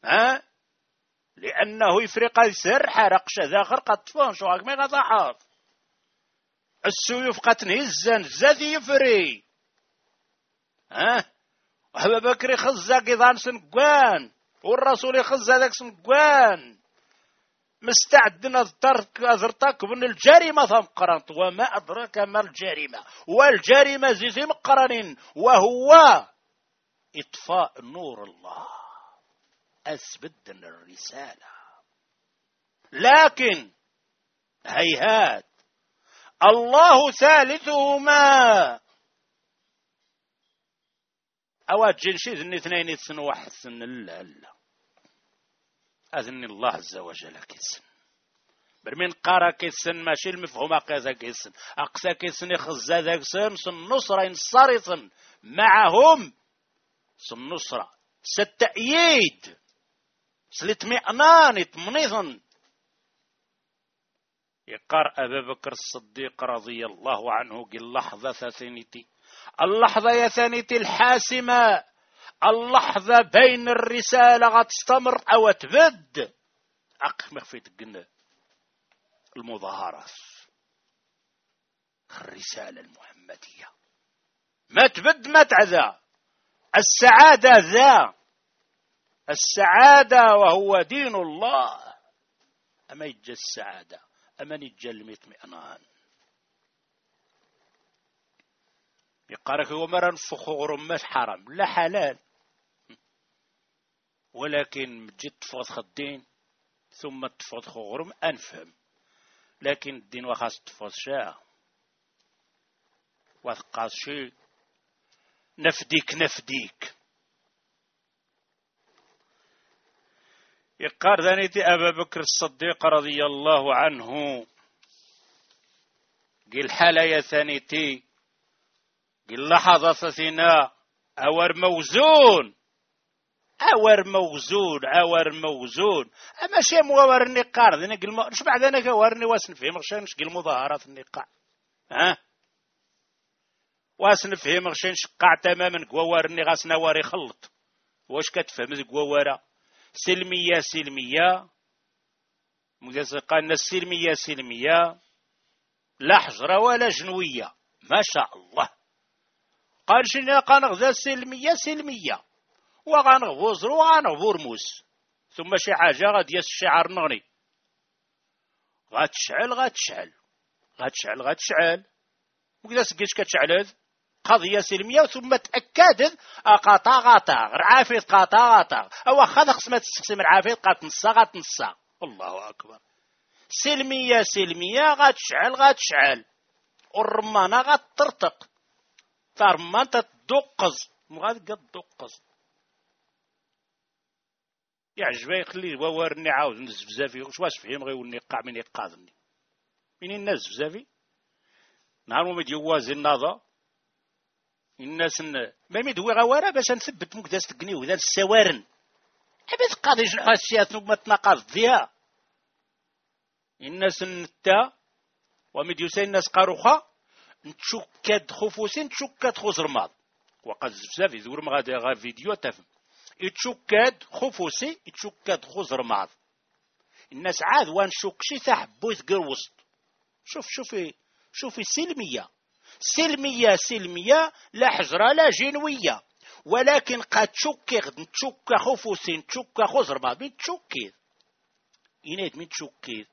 لأنه يفرق السر حرق شذاخر قطفون شو هاك ما غطحاف السيوف قتنهزن زادي يفري أبا بكر خزا قضان سنقوان والرسول خزا ذاك سنقوان مستعدنا أذرتك من الجريمة ثمقرنت وما أدرك ما الجريمة والجريمة زي مقرن وهو إطفاء نور الله أثبت الرسالة. لكن هيهات الله ثالثهما أواد جنشي ذني اثنين يتسن واحد سن لا أذن الله عز وجل كيسن برمين قارا كيسن ماشي المفهوم أقاسا كيسن أقسا كيسن يخزا ذاك سن نصرة ينصرطن معهم النصرة التأييد الاطمئنان يطمئنن يقار أبا بكر الصديق رضي الله عنه قال اللحظة يا ثانيتي الحاسمة اللحظة بين الرسالة غتستمر أو تبد أقمخ في تقن المظاهرات الرسالة المحمدية ما تبد ما تعذى السعادة السعادة وهو دين الله أما يجي السعادة أما يجي المطمئنان يقارك ومرا نفخور مش حرام لا حلال ولكن جيت تفض خدين ثم تفض خغرم أنفهم لكن الدين وخاص تفض شاء وثقاس شيء نفديك يقار ذانيتي أبا بكر الصديق رضي الله عنه قل حالة يا ثانيتي قل لحظة ثنا أور موزون أما شيء مورني قار ذني قل شو بعد أنا كورني واسن فيه مغشان قل مظاهرات النقاع واسن فيه مغشان شقع تماما قوارني غاسنا واري خلط واش كتفهم قوارا سلمية قالنا السلمية لا حجرة ولا جنوية ما شاء الله قال شنو قنغذا سلمية وغنغفو زرو وغنغفو رموس ثم شي حاجة غادي يس الشعر نغني غتشعل وكذا سكيش كتشعل قضية سلمية ثم تأكدت غطا رعافيت غطا أو خذ ما تستقسم العافيت غتنصا الله أكبر. سلمية غتشعل والرمانة غتطرطق فالرمان تدقز تدقز. يعجبني يخلي وورني عاود نزفزافي واش فهم غيولني قاع من يقاضني منين الناس بزافي نهار ما يوازي النظر الناس ما مدوي غوارا باش نثبت مقداس تقني وذا السوارن حبيت قاضي الحاسيات ما تناقض فيها الناس نتا ومديوسين الناس قاروخا نتشكد خفوسين نتشكد خزرماض وقد بزاف يدور غا فيديو تفهم يتشكد خفوسي يتشكد خزرماض الناس عاد وان شكشي تحبو يثقر وسط. شوفي سلمية لا حجرة لا جنوية ولكن قد نتشكى خفوسي نتشكى خزرماض من تشكيد يناد من تشكيد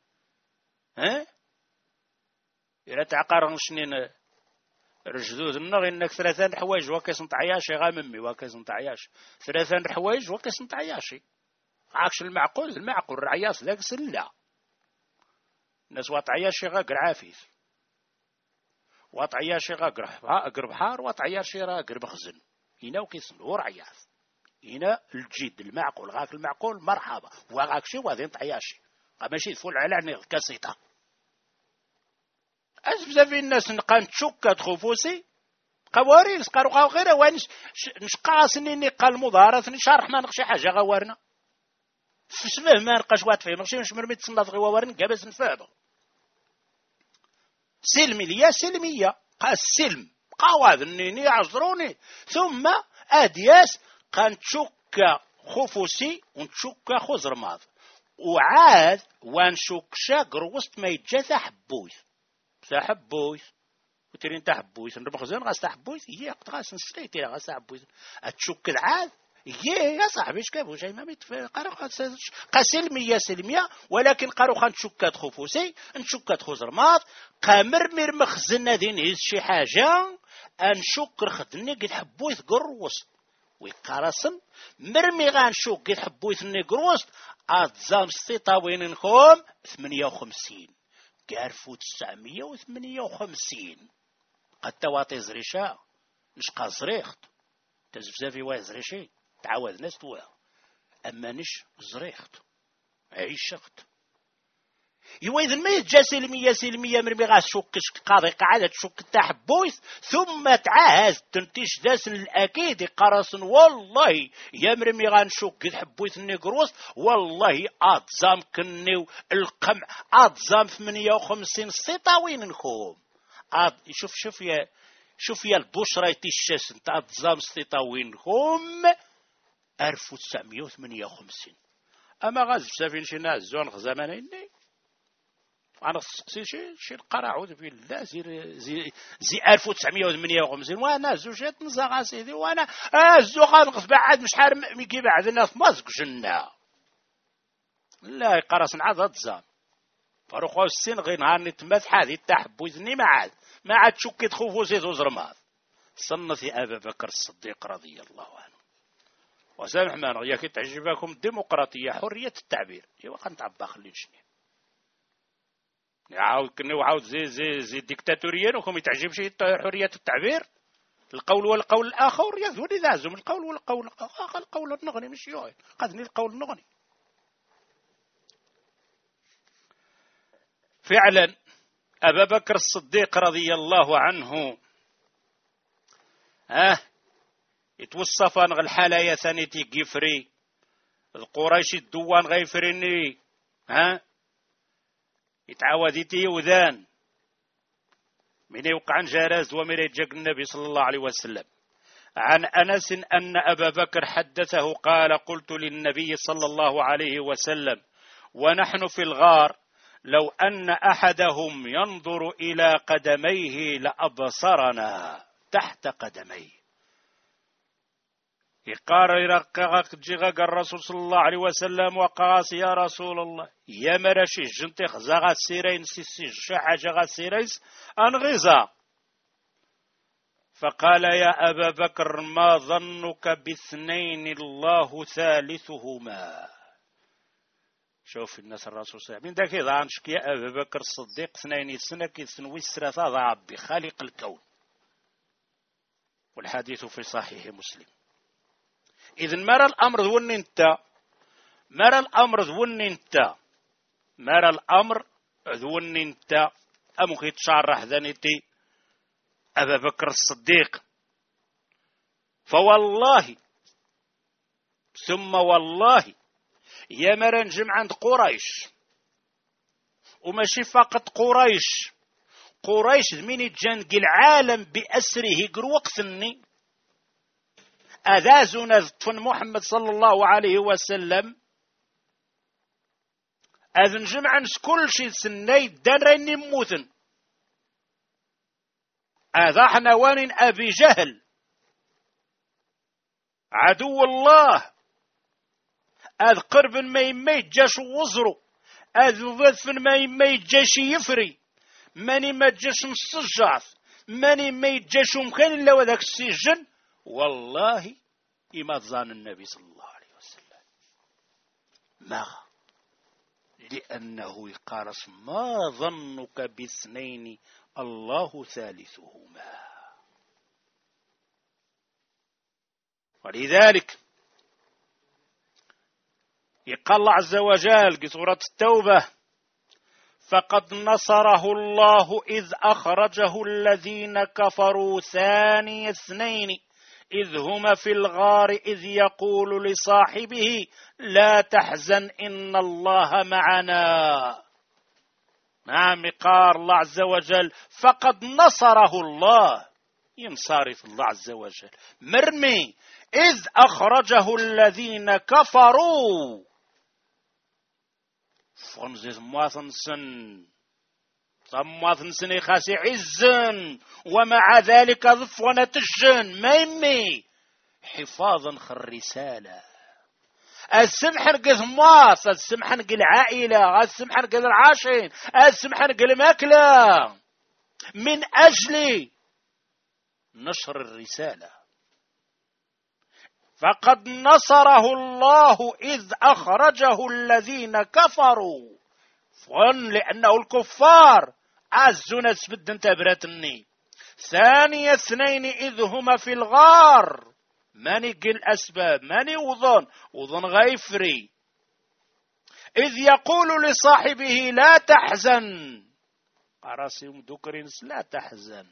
إلا تعقار شنين رجدود النغ إنك ثلاثان حوايج وكاس نتعياشي غاممي وكاس نتعياش ثلاثان حوايج وكاس نتعياشي عاكش المعقول رعياس ذاك سلا الناس واطعياشي غاقر عافيس واطعياشي غاقر بحار واطعياشي غاقر بخزن هنا وكيسن ورعياس هنا الجد المعقول غاك المعقول مرحبا وغاكشي وهذين طعياشي ماشي تفول على كاسيطه بزاف الناس نقان تشكت خفوسي قواريس قارو غير وانش نشقاسني نقا المظاهرات نشرح ما نقشي حاجه غوارنا فسمه ما نقاش وات فيه ماشي مش مرمي تصنف غي وارن كابس نفاض سلمية السلم قواذ نيني عذروني ثم ادياس قان تشك خفوسي ونتشك خزرماض وعاد وانشك شاقر وسط ما يتجا حبويس وترين تحبويس نربخزن غاس تحبويس غاس نسليتي غاس تحبويس اتشك عاد يا صاحبي اش كابو شي ما قارو سلمية ولكن قارو خان تشكات خفوسي نشكات خزرماط قامر مخزن هذين هز شي حاجه انشك خدني قد حبويس قروس ويقارسن مرمي غنشوك قد حبويس نيقروس اتزام سطاوين نكم 58 كارفو 958 قد تواتي زريشا نشقا زريخت تزفزافي واي زريشي تعاود ناس توا اما نش زريخت عيشخت يوا اذا ما يتجا سلمية مرمي غاس شوكش قاضي قاعدة تشوك تحبويس ثم تعاهز تنتيش داسن الاكيد قرصن والله يا مرمي غنشوك تحبويس النيقروس والله اتزام كنيو القمع اتزام 58 سطاوين نخوم شوف يا البشرة تيشاس انت اتزام سطاوين هم 1958 اما غاز بسافين شي ناس زون خزامانين انا سقسي شي القراعود في الله زي 1958 وانا زوجات نزاغ سيدي وانا الزو غنقف بعد مش حار ميكي بعد الناس مازق جنة لا يقرص عاد اتزام فاروخو السن غير نهار نتمسح هذه تحبوزني ما عاد شكي تخوفو زيت وزرمات صنفي ابا بكر الصديق رضي الله عنه وسامح ما ياك تعجبكم الديمقراطيه حريه التعبير ايوا خنتعبى خلي شنو عاود زي الديكتاتوريين وكم يتعجب شيء حريه التعبير القول والقول الاخر يذهب لازم القول والقول الاخر القول النغني مش يوي قدني القول النغني فعلا ابا بكر الصديق رضي الله عنه يتوصف عن الحالايا ثانيتي قفري القريش الدوان غيفرني يتعاوديتي وذان من يوقع عن جراز ومن يجاك النبي صلى الله عليه وسلم عن أنس أن أبا بكر حدثه قال قلت للنبي صلى الله عليه وسلم ونحن في الغار لو أن أحدهم ينظر إلى قدميه لأبصرنا تحت قدميه يقار يرقق جيغا الرسول صلى الله عليه وسلم وقاس يا رسول الله يا مرشي جنتي خزاغا سيرين سيسي حاجه غا سيريس انغزا فقال يا أبا بكر ما ظنك باثنين الله ثالثهما. شوف الناس الرسول صلى الله عليه وسلم من ذاك يضعنشك يا أبا بكر الصديق اثنين سنة كيثنوي الثلاثة ربي خالق الكون، والحديث في صحيح مسلم. إذن مرى الأمر ذون انت مرى الأمر ذون انت أمو يتشرح ذنتي أبا بكر الصديق. فوالله ثم والله يا مرا نجم عند قريش، وماشي فقط قريش من يتجنق العالم بأسره قروقثني أذازنا ذطفن محمد صلى الله عليه وسلم أذن جمعا كل شيء سني درني موثن أذا حنوان أبي جهل عدو الله، أذ قرب ما يميت جاش وزرو، أذ ضذف ما يميت جاش يفري، ماني ما جاش مصجاث، ماني ما يجاش مكان إلا وذاك السجن. والله إما ظان النبي صلى الله عليه وسلم ما، لأنه يقارس ما ظنك باثنين الله ثالثهما. ولذلك يقال الله عز وجل في سورة التوبة فقد نصره الله إذ أخرجه الذين كفروا ثاني اثنين إذ هما في الغار إذ يقول لصاحبه لا تحزن إن الله معنا. نعم قال الله عز وجل فقد نصره الله، ينصرف الله عز وجل مرمي إذ أخرجه الذين كفروا فنزيز مواثنسن ثمواثنسن خاسي عزن ومع ذلك ضفونا تجن ميمي حفاظا خالرسالة. السمحن قذ مواث، السمحن قل عائلة، السمحن قل العاشين، السمحن قل ماكلة من أجل نشر الرسالة. فقد نصره الله إذ أخرجه الذين كفروا لأنه الكفار عزنا سبد انتبرتني. ثاني اثنين إذ هما في الغار، ماني قل أسباب ماني وظن غيفري إذ يقول لصاحبه لا تحزن، قراسيم ذكرينس لا تحزن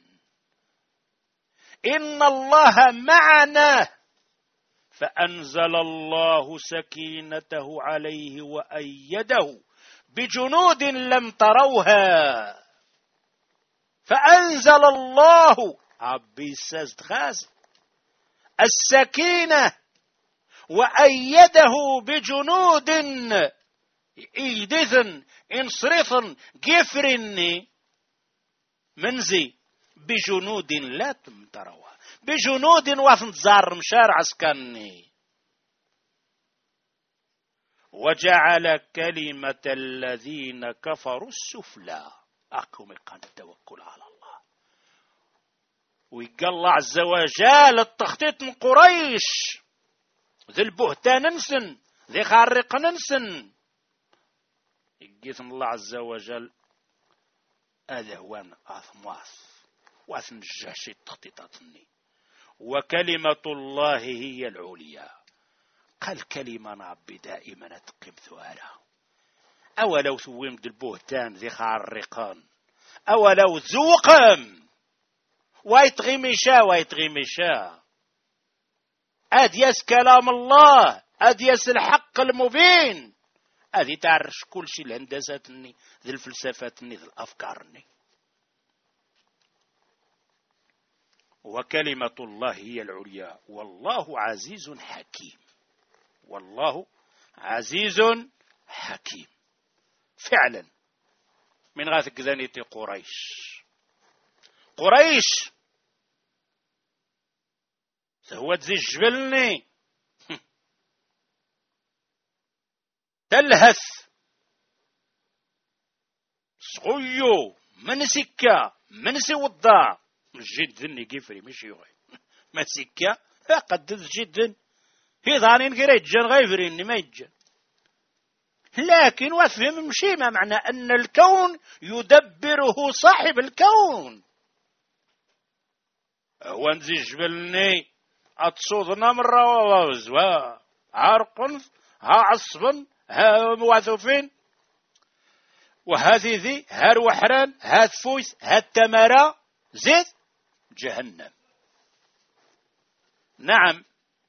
إن الله معنا، فأنزل الله سكينته عليه وأيده بجنود لم تروها. فأنزل الله السكينة وأيده بجنود إيدثن انصرفن قفرني منزي بجنود لا تروها، بجنود وفن زار مشار عسكرني. وجعل كلمة الذين كفروا السفلى. أقوم قان التوكل على الله. ويقال الله عز وجل التخطيط من قريش ذي البهتان ننسن ذي خارق ننسن يقيث الله عز وجل هذا هو واث نجاشي التخطيطاتني. وكلمة الله هي العليا. قال كلمة ربي دائما تقيم ثوالها. أولو ثويم البهتان ذي خارقان، أولو زوقم ويتغمشا أديس كلام الله، أديس الحق المبين، أدي تعرش كل شيء الهندساتني ذي الفلسفاتني ذي الأفكارني. وكلمة الله هي العليا والله عزيز حكيم. والله عزيز حكيم فعلا. من غاثك ذنيتي قريش سهوت زي الجبلني تلهث صغيو من سكة من سي وضع جدا كيفري ماشي يغي ما سكة قدد جدا في ظانين كي يتجن غيفري ما يتجن، لكن وفهم مشي ما معنى أن الكون يدبره صاحب الكون. هو نزي جبلني أتصوضنا مرة ووزوا عرقن ها عصبا ها مواثوفين وهذه ذي ها الوحران ها ثفويس ها التمارة زيت جهنم. نعم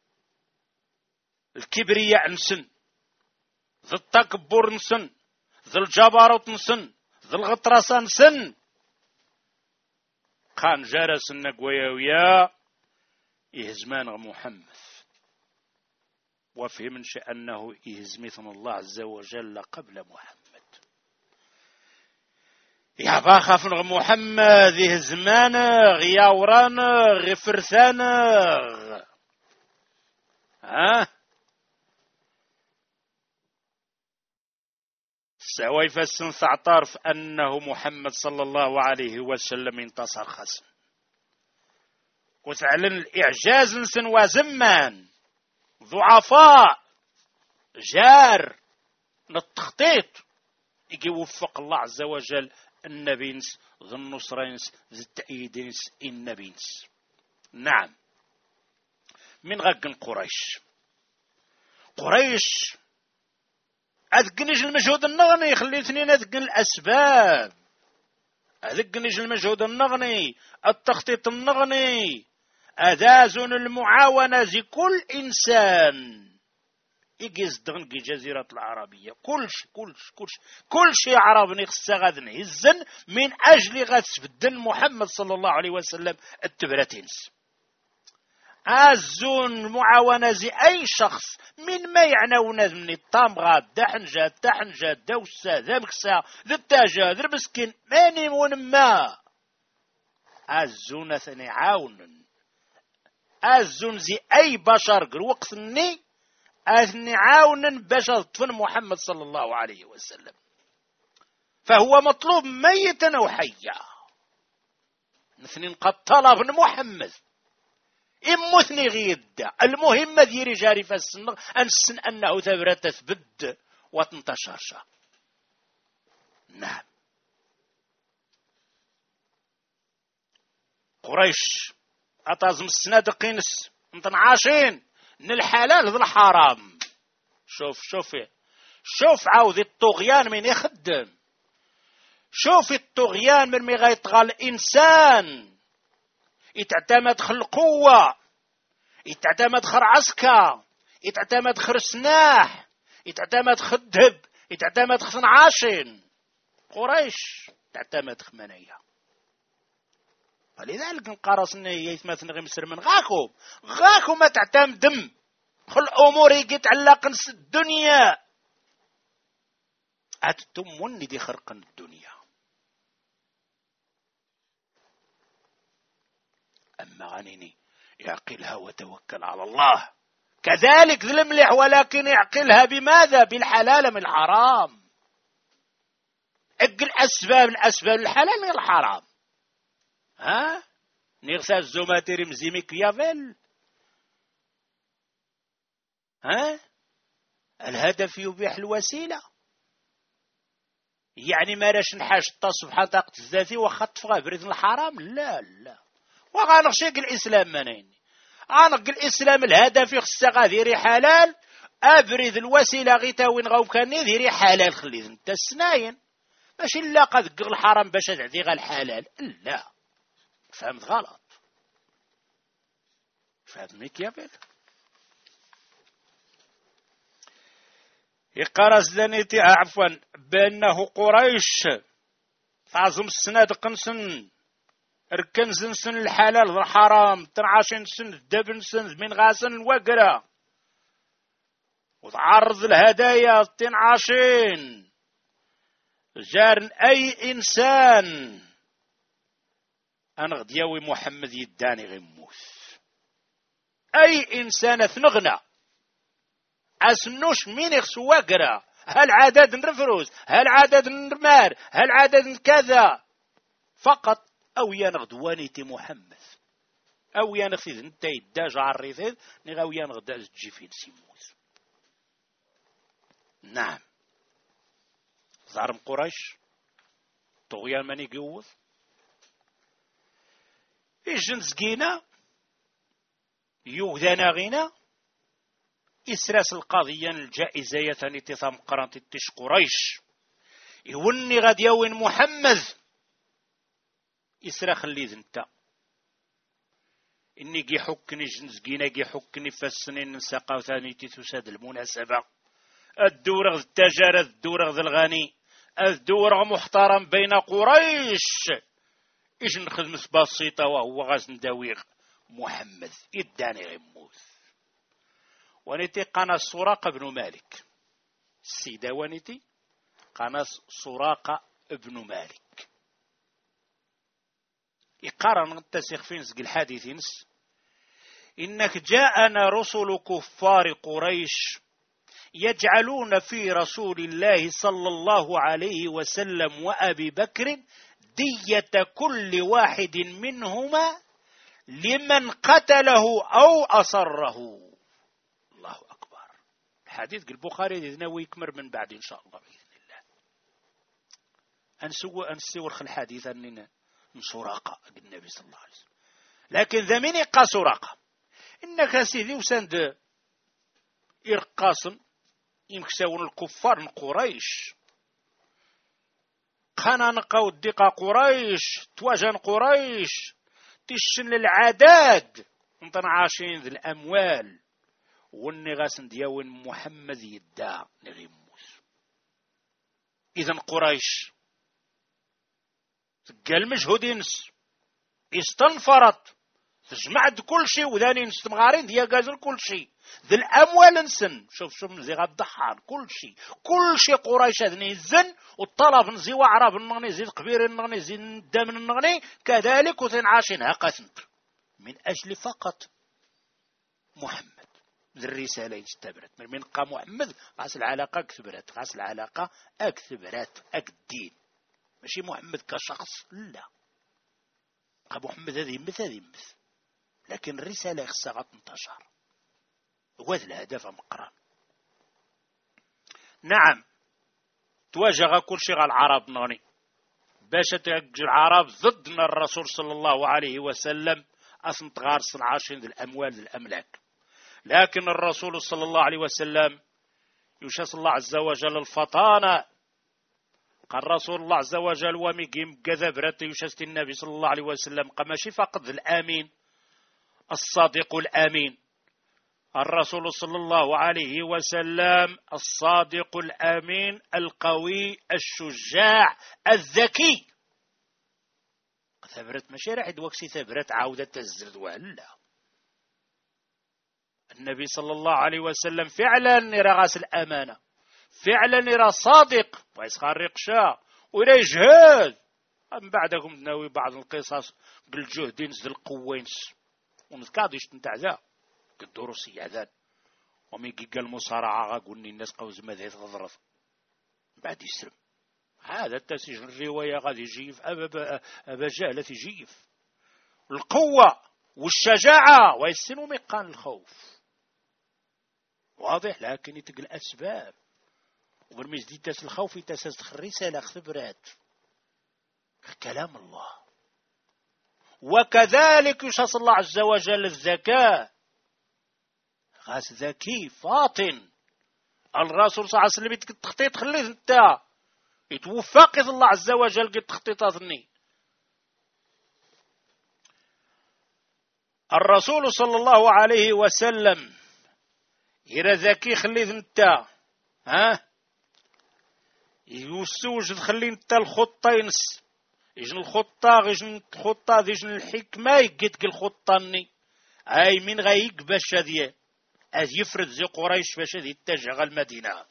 الكبرياء نسن، ذي التكبر نسن، ذي الجبروت نسن، ذي الغطرسة نسن. قان جرس النقويا ويا يهزمان محمد وفهمنش أنه يهزمثن الله عز وجل قبل محمد. يا باخاف محمد يهزمان غياوران غفرثان سويف السن تعترف أنه محمد صلى الله عليه وسلم انتصر خصم وتعلن الإعجاز نسن وزمان ضعفاء جار التخطيط يجي وفق الله عز وجل النبينس ذو النصرينس ذو التأييدينس النبينس. نعم من غقن قريش أذقنيش المجهود النغني خلي اثنين أذقن الأسباب، أذقنيش المجهود النغني التخطيط النغني أذازن المعاونة زي كل إنسان يجيز دغنقي جزيرة العربية كل شيء عربني خصها غادن هزن من أجل غتبدن محمد صلى الله عليه وسلم التبرتينس. أزون معاونة زي أي شخص من ما يعنون من الطامغة دحنجة دوسة ذبكسة ذتاجة ذربسكين ماني ونما أزون ثاني عاون أزون زي أي بشر قروقتني أثني عاون باش أطفن محمد صلى الله عليه وسلم، فهو مطلوب ميتا أو حيا. نثنين قد طلب محمد إمثني غيد المهم ديري جاري فالسنغ أنسن أنه ثبرة تثبد وتنتشر. نعم قريش أتازم السنادق قينس انتنعاشين من الحلال ذو الحرام. شوف عاوذ الطغيان من يخدم، شوف الطغيان من يغيطغى الإنسان يتعتمد خل القوة، يتعتمد خر عسكر، يتعتمد خر سناح، يتعتمد خدب، يتعتمد خصنعاشين. قريش تعتمد خمانية، فلذلك نقارصنا يثمثن غير مسر من غاكو ما تعتمدم خل أمور يتعلق نس الدنيا أتتمون دي خرق الدنيا. أما غنيني يعقلها وتوكل على الله كذلك ذي الملح، ولكن يعقلها بماذا؟ بالحلال من الحرام. اقل الأسباب الحلال من الحرام. نغسى الزوماتير مزيمك يافل. الهدف يبيح الوسيلة، يعني ما راش نحاش التصبح طاقة الذاتي وخطفها بريد الحرام. لا وغانغشيق الإسلام منين غانق الإسلام الهدف يخص غاديري حلال أبرد الوسيلة غيتا وين غاو كان ذيري حلال خلي انت السناين باش إلا قد الحرام باش تعدي غا الحلال. لا فهمت غلط، فهمتني كيف يقرأ زنيتي عفوا بأنه قريش تعظم السناد قنسن ركن سن الحلال والحرام تنعاشن سن الدبن سن من غاسن الوقرة وتعرض الهدايا تنعاشين جار أي إنسان أنا غدياوي محمد يداني غموس أي إنسان ثنغنى أسنوش مين يخسو وقرة هل عدد نرفروز هل عدد نرمار هل عدد كذا، فقط أو ينغدوانيتي محمد أو ينغفذ انت يداج عريثيذ نغاو ينغدا الجيفين سيموز. نعم زعرم قريش طغيان من يقوذ إجن زقينا يوغدانا غينا إسراس القضية الجائزة يثاني تثام قرانت التش قريش يوني غاد يوين محمد إسرا خليذ انت إني جي حكني جنزقينا جي حكني فالسنين نساقا ثاني تساد المناسبة الدورغ التجارة الدورغ الغني الدورغ محترم بين قريش إيش نخدم بسيطة وهو غاز نداويغ محمد إداني غموث ونتي قناص سراقة بن مالك السيدة ونتي قناص سراقة بن مالك يقارن التسيخ فين زق الحديثين إنك جاءنا رسل كفار قريش يجعلون في رسول الله صلى الله عليه وسلم وأبي بكر دية كل واحد منهما لمن قتله أو أصره. الله أكبر. الحديث البخاري يذنوي يكمر من بعد إن شاء الله بإذن الله. أنسور الحديث أننا سراقة النبي صلى الله عليه وسلم. لكن ذمين يقى سراقة إنك سيدي وسند إرقاصا يمكسون الكفار من قريش خانا نقاو الدقة قريش تواجن قريش تشن للعداد انطن عاشين ذي الأموال والنغاسن دياون محمد يدعى نغيموس. إذن قريش قال مجهودينس استنفرت تجمعت كل شيء وذاني نستمغارين ديا قازل كل شيء ذي الأموال نسن شوف زي غاد ضحان كل شيء قريش هذني الزن والطلب نزي وعرب النغني زي القبير النغني زي الدم النغني كذلك وثين عاشنها قسنت من أجل فقط محمد ذي الرسالة استبرت من قام محمد غاس العلاقة أكثبرت غاس العلاقة أكثبرت الدين ماشي محمد كشخص لا قام محمد هذه مثل لكن الرسالة خصها تنتشر وهذا الهدف مقران. نعم تواجه كل شيء على العرب نغني باش تهج العرب ضدنا الرسول صلى الله عليه وسلم أصن تغارس العاشين ذي الأموال ذي الأملاك. لكن الرسول صلى الله عليه وسلم يشاس الله عز وجل الفطانة قال رسول الله عز وجل وميقيم كذبرت يشاس النبي صلى الله عليه وسلم قماشي فقط الآمين الصادق الآمين الرسول صلى الله عليه وسلم الصادق الأمين القوي الشجاع الذكي. ثبرت ماشي راح يدوكسي ثبرت عودة تزرد ولا النبي صلى الله عليه وسلم فعلا يرى غاس الأمانة فعلا يرى صادق ويسخر رقشا ويرى يجهد. من بعدكم تناوي بعض القصص بالجهد نزل القوينس ونذكاديش تنتعذا الدروسي عذان وميقي قال المصارعة قلني الناس قوز ماذا يتغضرض بعد يسلم. هذا التسجن الرواية غادي يجيف أبا جهلة يجيف القوة والشجاعة ويسنوا ميقان الخوف واضح. لكن يتقل الأسباب وبرميز دي تاس الخوف تاس الرسالة خبرات كلام الله. وكذلك يشاص الله عز وجل الذكاء غاس ذكي فاطن الرسول صلى الله عليه وسلم تخطيط خليه انت يتوفق الله عز وجل قد تخطيطاتني. الرسول صلى الله عليه وسلم إذا ذكي خليه انت يوسوج تخلي انت الخطة ينس يجن الخطة يجن الحكمة يقدك الخطة ني أي من غيق باش هذي يفرد زي قريش باش هذي يتجه المدينة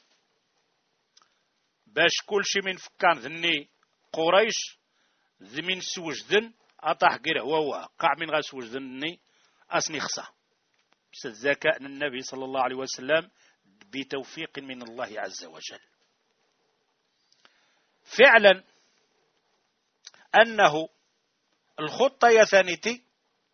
باش كل شي من فكان ذني قريش ذي من سوج ذن أطاح قيره هو قاع من غا سوج ذني أسني خصا بس الذكاء النبي صلى الله عليه وسلم بتوفيق من الله عز وجل. فعلا أنه الخطة يا ثانيتي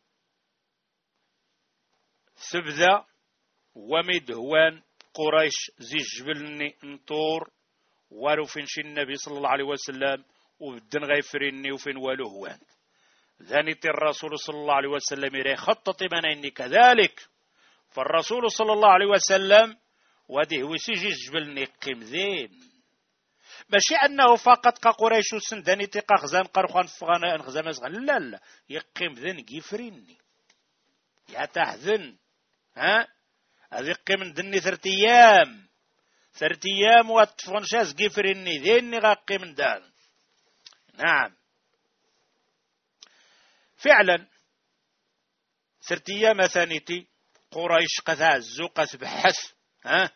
ثبذا ومدهوان قريش زي جبلني نطور والو فين شي النبي صلى الله عليه وسلم وبدن غيفريني وفين والو هوان ذانيتي الرسول صلى الله عليه وسلم يري خطط منيني كذلك. فالرسول صلى الله عليه وسلم وده وسيجي جبلني قمذين ماشي أنه فقط كقريش سندانيتي قخزان قرخان فغانا انخزام ازغان لا لا يقيم ذن يفريني يا تحذن ها هذه قيم دني 3 أيام 3 أيام واتفرنشاز قفرني ذيني غاقي من دان. نعم فعلا 3 أيام ثانيتي قريش قتعزو قتبحث ها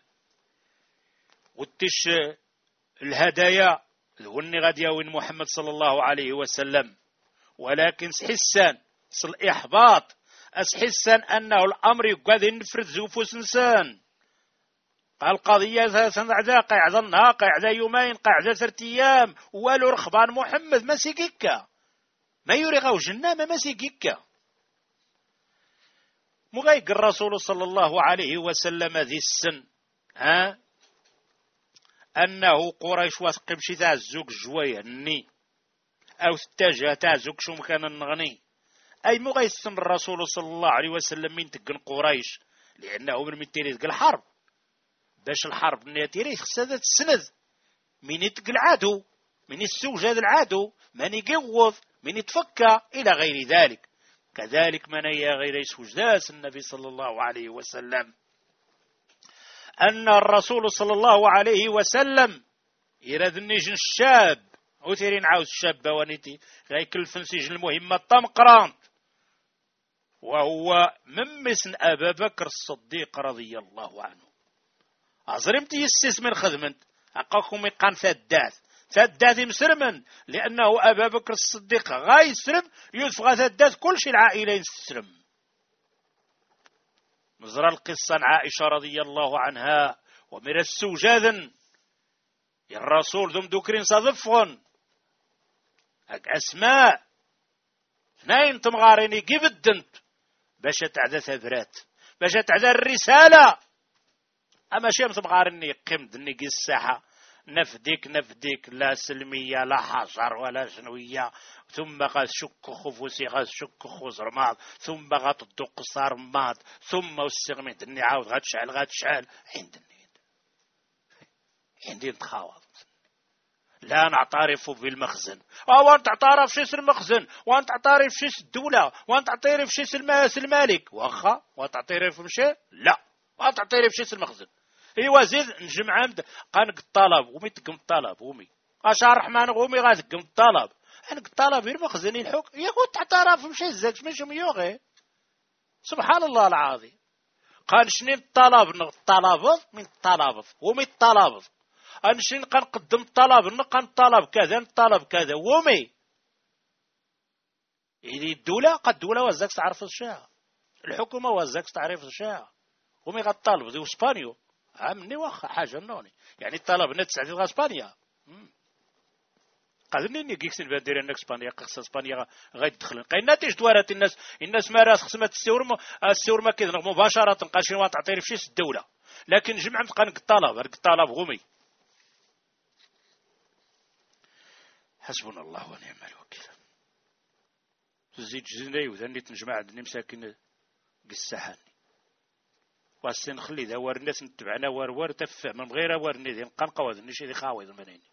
وتش الهدايا ذوني غادي وين محمد صلى الله عليه وسلم ولكن حسان الإحباط أسحسن أنه الأمر يقعد نفرد زوفوس نسان قال قضية 3 أعداء قاعدة النهار قاعدة يومين قاعدة 3 أيام والو رخبان محمد ما سيكيكا ما يريغو جنة ما سيكيكا مغيق الرسول صلى الله عليه وسلم ذي السن ها أنه قريش واثق بشي تاع الزوج جوية ني أو تتجه تاع زوج شو مكان النغني أي مغيسن الرسول صلى الله عليه وسلم من تقن قريش لأنه من متيري تقل الحرب باش الحرب نيتيري خصها تسند من يتقل العدو من يستوجد العدو من يقوض من يتفكى إلى غير ذلك. كذلك من يا غير يسوجداس النبي صلى الله عليه وسلم أن الرسول صلى الله عليه وسلم يراد النجن الشاب وثيرين عاوز الشاب ونيتي غير كل فنسيج المهمة الطمقران وهو ممسن أبا بكر الصديق رضي الله عنه أزرمتي يسيس من خدمت أقاكم يقان ثداث مسرمن لأنه أبا بكر الصديق غاي يسرم يدفغ ثداث كل شيء العائلة يسرم. نزر القصة عائشة رضي الله عنها ومن السوجاذ الرسول ذم دكرين صدفغن أسماء 2 تمغاريني قبدنت باش تعدى ثبرات باش تعدى الرسالة أما شيء تمغاريني قمد نقي الساحة نفديك لا سلمية لا حجر ولا جنوية ثم غاد شك خفوسي غاد شك خوز رماد ثم غاد تدق صار ماد ثم والسغمين دني عاود غاد شعل عندي نتخاوض لا نعترف بالمخزن وانت تعترف شيس المخزن وانت تعترف شيس الدولة وانت تعترف شيس المالك واخا وتعترف بشيء لا وانت تعترف شيس المخزن ايوا زيد نجمع عمد قانق الطلب ومي تقم الطلب ومي اشار الرحمن غومي غاتقم الطلب انك الطلب المخزن الحكم يا كنت تعترف بشيء زاك مش ميوغي سبحان الله العظيم قال شنين الطلب من الطلب ومي الطلب أنشين قنقدم طلب كذا ومي إذا الدولة قد دولة وزاك تعرف الشيء الحكومة وزاك تعرف الشيء ومي قد طالب ذي اسبانيو عمني واخا حاجة نوني يعني الطلب نتسعدي غا اسبانيا قادرني نيكيكس البادير انك اسبانيا قصة اسبانيا غيدخلن قيناتيش دوارات الناس ما راس خصمت السور ما كيدنغ مباشرة قاشين وتعطيري فشيس الدولة لكن جمع قنق الطلب غومي حسبنا الله ونعم الوكيل. تزيد جزني وذني تنجمع عندنا مساكن قسحاني واسين نخلي ذا وار الناس نتبعنا وار تفه من غير وار ندي نقنقه وذني شي خاوي ضمنين.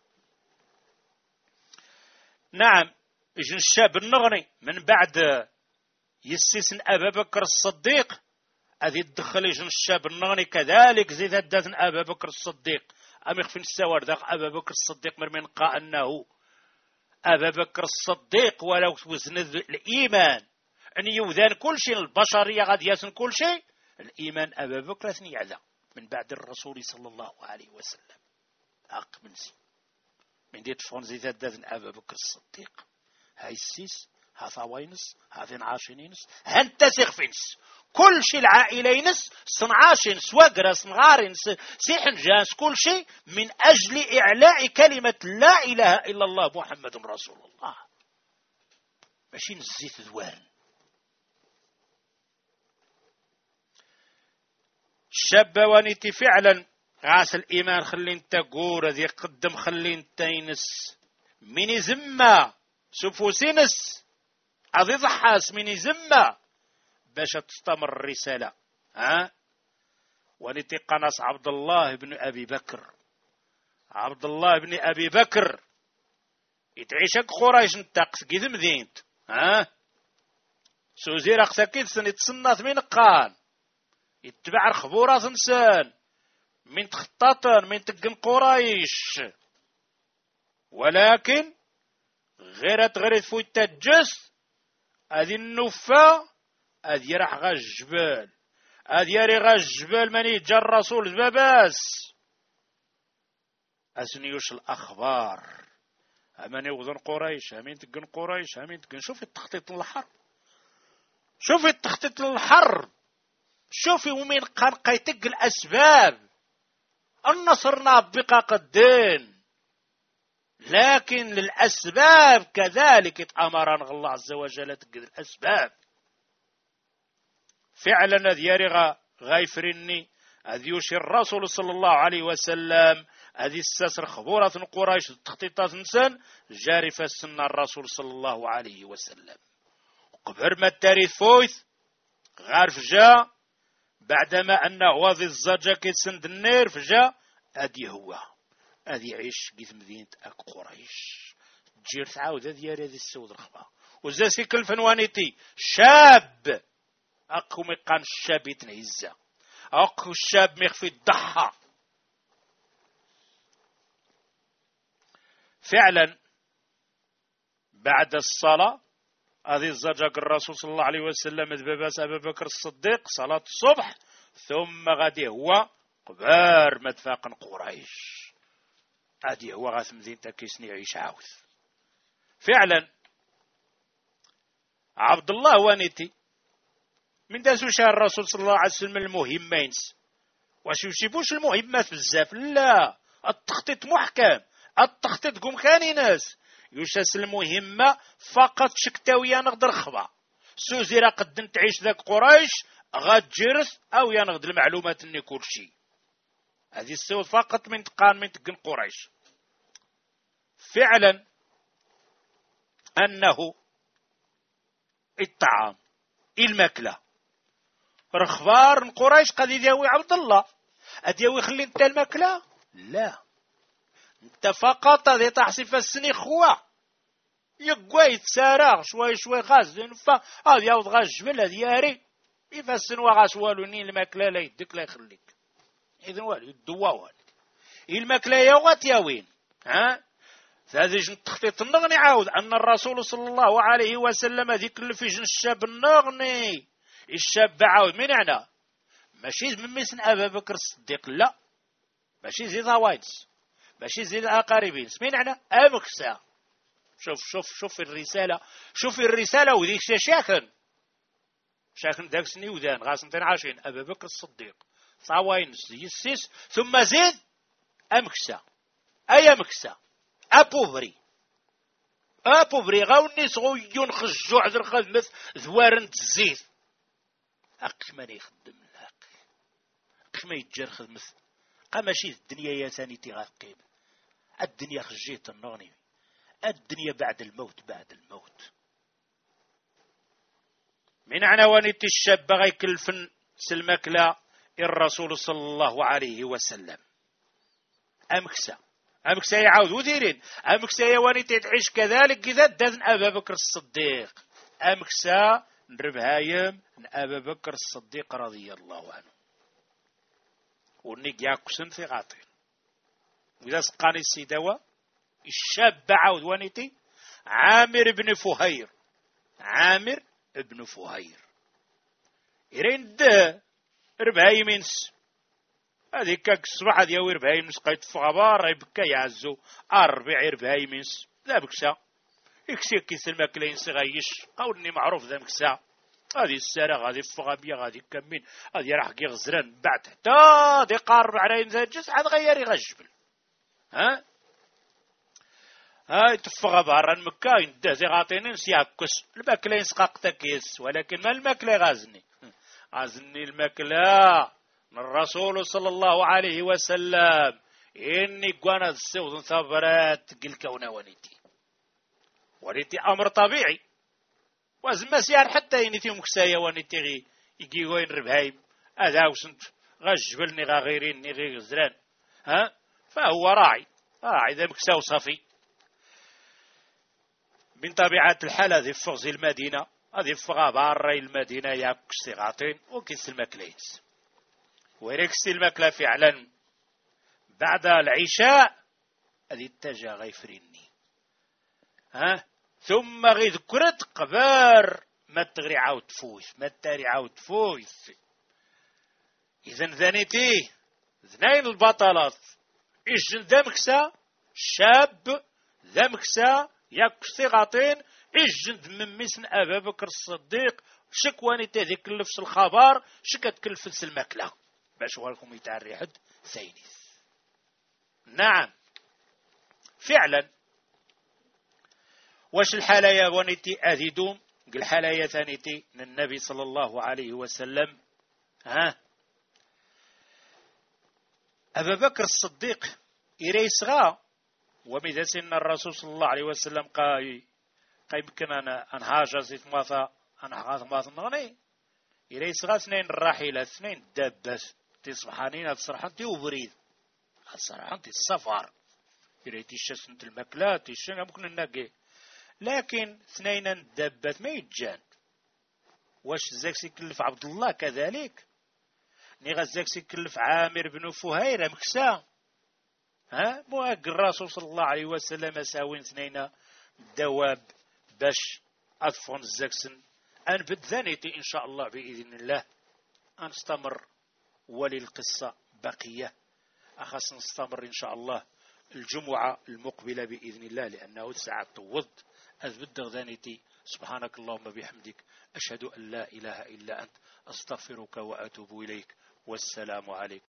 نعم اجن الشاب النغني من بعد يسسن ابا بكر الصديق اذي تدخل اجن الشاب النغني كذلك زيد داتن ابا بكر الصديق ام يخفي السوار ذاك ابا بكر الصديق من قا انه أبا بكر الصديق ولو وزن الإيمان أن يوذان كل شيء البشرية غاد يسن كل شيء الإيمان أبا بكر ثني عذا من بعد الرسول صلى الله عليه وسلم أق من سي من ديت فون زي ذات أبا بكر الصديق هاي السيس هذا وينس هذين عاشينينس هنتسخ فينس كل شيء العائلينس صنعاشين سوقرا صنغارنس سيحن جاس كل شيء من أجل إعلاء كلمة لا إله إلا الله محمد رسول الله ماشي نزيت ذوارن. الشابة وانيتي فعلا غاس الإيمان خلي انت قورة ذي قدم خلي انت ينس ميني زمة سوفو سينس أذي ضحاس ميني زمة باش تستمر الرسالة. ونتي قناص عبد الله بن أبي بكر. عبد الله بن أبي بكر يتعيشك قريش نتاقس كيف مدينت سوزير أقساكيد سن يتصنط من قان يتبع الخبورة انسان من تخطاطن من تقن قريش، ولكن غير فوي التجس هذه النفا هذه راح غا الجبال هذه غا الجبال ماني جا الرسول باباس أسنيوش الأخبار أماني وذن قريش أمين تقن قريش أمين تقن. شوفي التخطيط للحرب، شوفي التخطيط للحرب، شوفي ومين كان قيتق الأسباب النصرنا بقاق الدين، لكن للأسباب كذلك اتأمرنا الله عز وجل تقد الأسباب. فعلا ذي غايفرني أذيوشي الرسول صلى الله عليه وسلم هذه الساسر خبورة قريش التخطيطات نسان جاري في السنة الرسول صلى الله عليه وسلم. قبر ما التاريخ فويث غارف جاء بعدما أنه واضي الزجاجة كيتسند النير فجاء أدي هو أدي عيش قيث مدينة قريش تجير تعاود هذه السود رخبة وزاسي كل فنوانيتي شاب أكو ميقان الشاب يتنهزة أكو الشاب ميخفي الضحى. فعلا بعد الصلاة هذه الزجاج الرسول صلى الله عليه وسلم ذباباس أبا بكر الصديق صلاة الصبح ثم غادي هو قبار مدفاق قريش غادي هو غاث مدينة كيسني عيش عاوث. فعلا عبد الله وانيتي من داسو شهر الرسول صلى الله عليه وسلم المهمين واش يشيبوش المهمات بزاف، لا التخطيط محكم، التخطيط قوم كاني ناس يوشاس المهمة فقط شكتاوية نقدر خبا سوزيرا قد تعيش ذاك قريش غاتجرس او ينغد المعلومات اني كل شيء هذه السود فقط من تقان من تقن قريش. فعلا انه الطعام الماكله رخبار قريش قد يداوي عبد الله اديوي خلي انت الماكله، لا انت فقط هذه تحصيف السني خواه يقوى يتسارع شوي غاز ينفع هذا ياوض غاز جبل هذا ياري يفسن وغاس والو نين الماكله لا يدك لا يخليك اذن والو يدوا والو الماكله يا وات يا وين هذا جن التخطيط النغني عاود ان الرسول صلى الله عليه وسلم هذيك اللي في جن الشاب النغني الشاب عاود من هنا ماشي من مسن ابا بكر الصديق، لا ماشي زيد وايدس ماشي زيد اقاربين من هنا امكسا. شوف الرساله، شوف الرساله وذيك شاكن داك سني ودان غاسنتين عاشين ابا بكر الصديق صاوينس يسيس ثم زيد امكسا اي مكسا ابوفري غاوني صغيون خجوع ذر خدمت ذوارن تزيد اقش ماني يخدم اقش ما يتجر خدمت قماشي الدنيا يا ثانيتي غاقيم الدنيا خجيت النغني الدنيا بعد الموت من عنوانيت الشاب غيكلفن سلمكلا الرسول صلى الله عليه وسلم أمكسا يعاود وديرين أمكسا يوانيت تعيش كذلك إذا دذن أبا بكر الصديق أمكسا نربهايم أبا بكر الصديق رضي الله عنه ونيك ياكسن في غاطين وإذا سقاني السيدوة الشاب عاود وانيتي عامر بن فهير إرين ده ربهاي منس هذيك كاك الصباح هذي يوي ربهاي منس قايت فغبار يبكى يعزو 4 ربهاي منس لا بكسا يكسي كيس الماكلين سغايش قولني معروف ذا مكسا هذه السارة هذه الفغابية هذه كمين هذه راح يغزران بعد حتى دي قارب على ذا الجس عاد غيري غجبل هاي تفغى برا مكة ينده زي غاطينين سياكس الماكلة ينسقاق تكيس، ولكن ما الماكلة غازني الماكلة من الرسول صلى الله عليه وسلم إني قوانا السوض ثبرات قلكونا ونيتي أمر طبيعي وزما سيار حتى ينيتي مكسايا ونيتي غي يجي وين ربهايم هذا وسنت غجبلني غا غيريني غي غزران فهو راعي ذا مكساو صفي. من طبيعة الحال هذه فغزي المدينة هذه فغا باري المدينة ياكس سيغاطين وكيس الماكليس ويركس الماكلة فعلا بعد العشاء هذه اتجاه غيفريني ثم غي ذكرت قبار ما تغري عاود تفوز ما تاري عاود تفوز. إذن ذنيتي ذنين البطلات إجن ذمكسا شاب ذمكسا ياكسي غاطين إجن من مسن أبا بكر الصديق شكواني تذيك اللفس الخبر شكت كلفس الماكلة باش والكم يتعري حد ثينيث. نعم فعلا واش الحالة يا ونيتي أذيدوم قل حالة يا ثانيتي النبي صلى الله عليه وسلم أبا بكر الصديق إريسغا ومذا سن الرسول صلى الله عليه وسلم قاي يمكن أنا أنهاجا زيت ماثا أنهاجا ماثا نغني إريسغا اثنين الراحلة اثنين دابات تصبحانين تصرحان تي وبريد تصرحان تي السفر إريتي الشسنة المكلات الشنة ممكن الناقي لكن اثنين دابات ما يتجان. واش زاكسي كلف عبد الله كذلك نيغا زاكسي كلف عامر بن فهيرة مكسا مواق الرسول صلى الله عليه وسلم ساوين اثنين دواب باش أطفون الزاكسن أنبت ذانيتي إن شاء الله بإذن الله أنستمر وللقصة بقية أخص نستمر إن شاء الله الجمعة المقبلة بإذن الله لأنه ساعة توض أثبت ذانيتي. سبحانك اللهم بحمدك أشهد أن لا إله إلا أنت أستغفرك وأتوب إليك والسلام عليكم.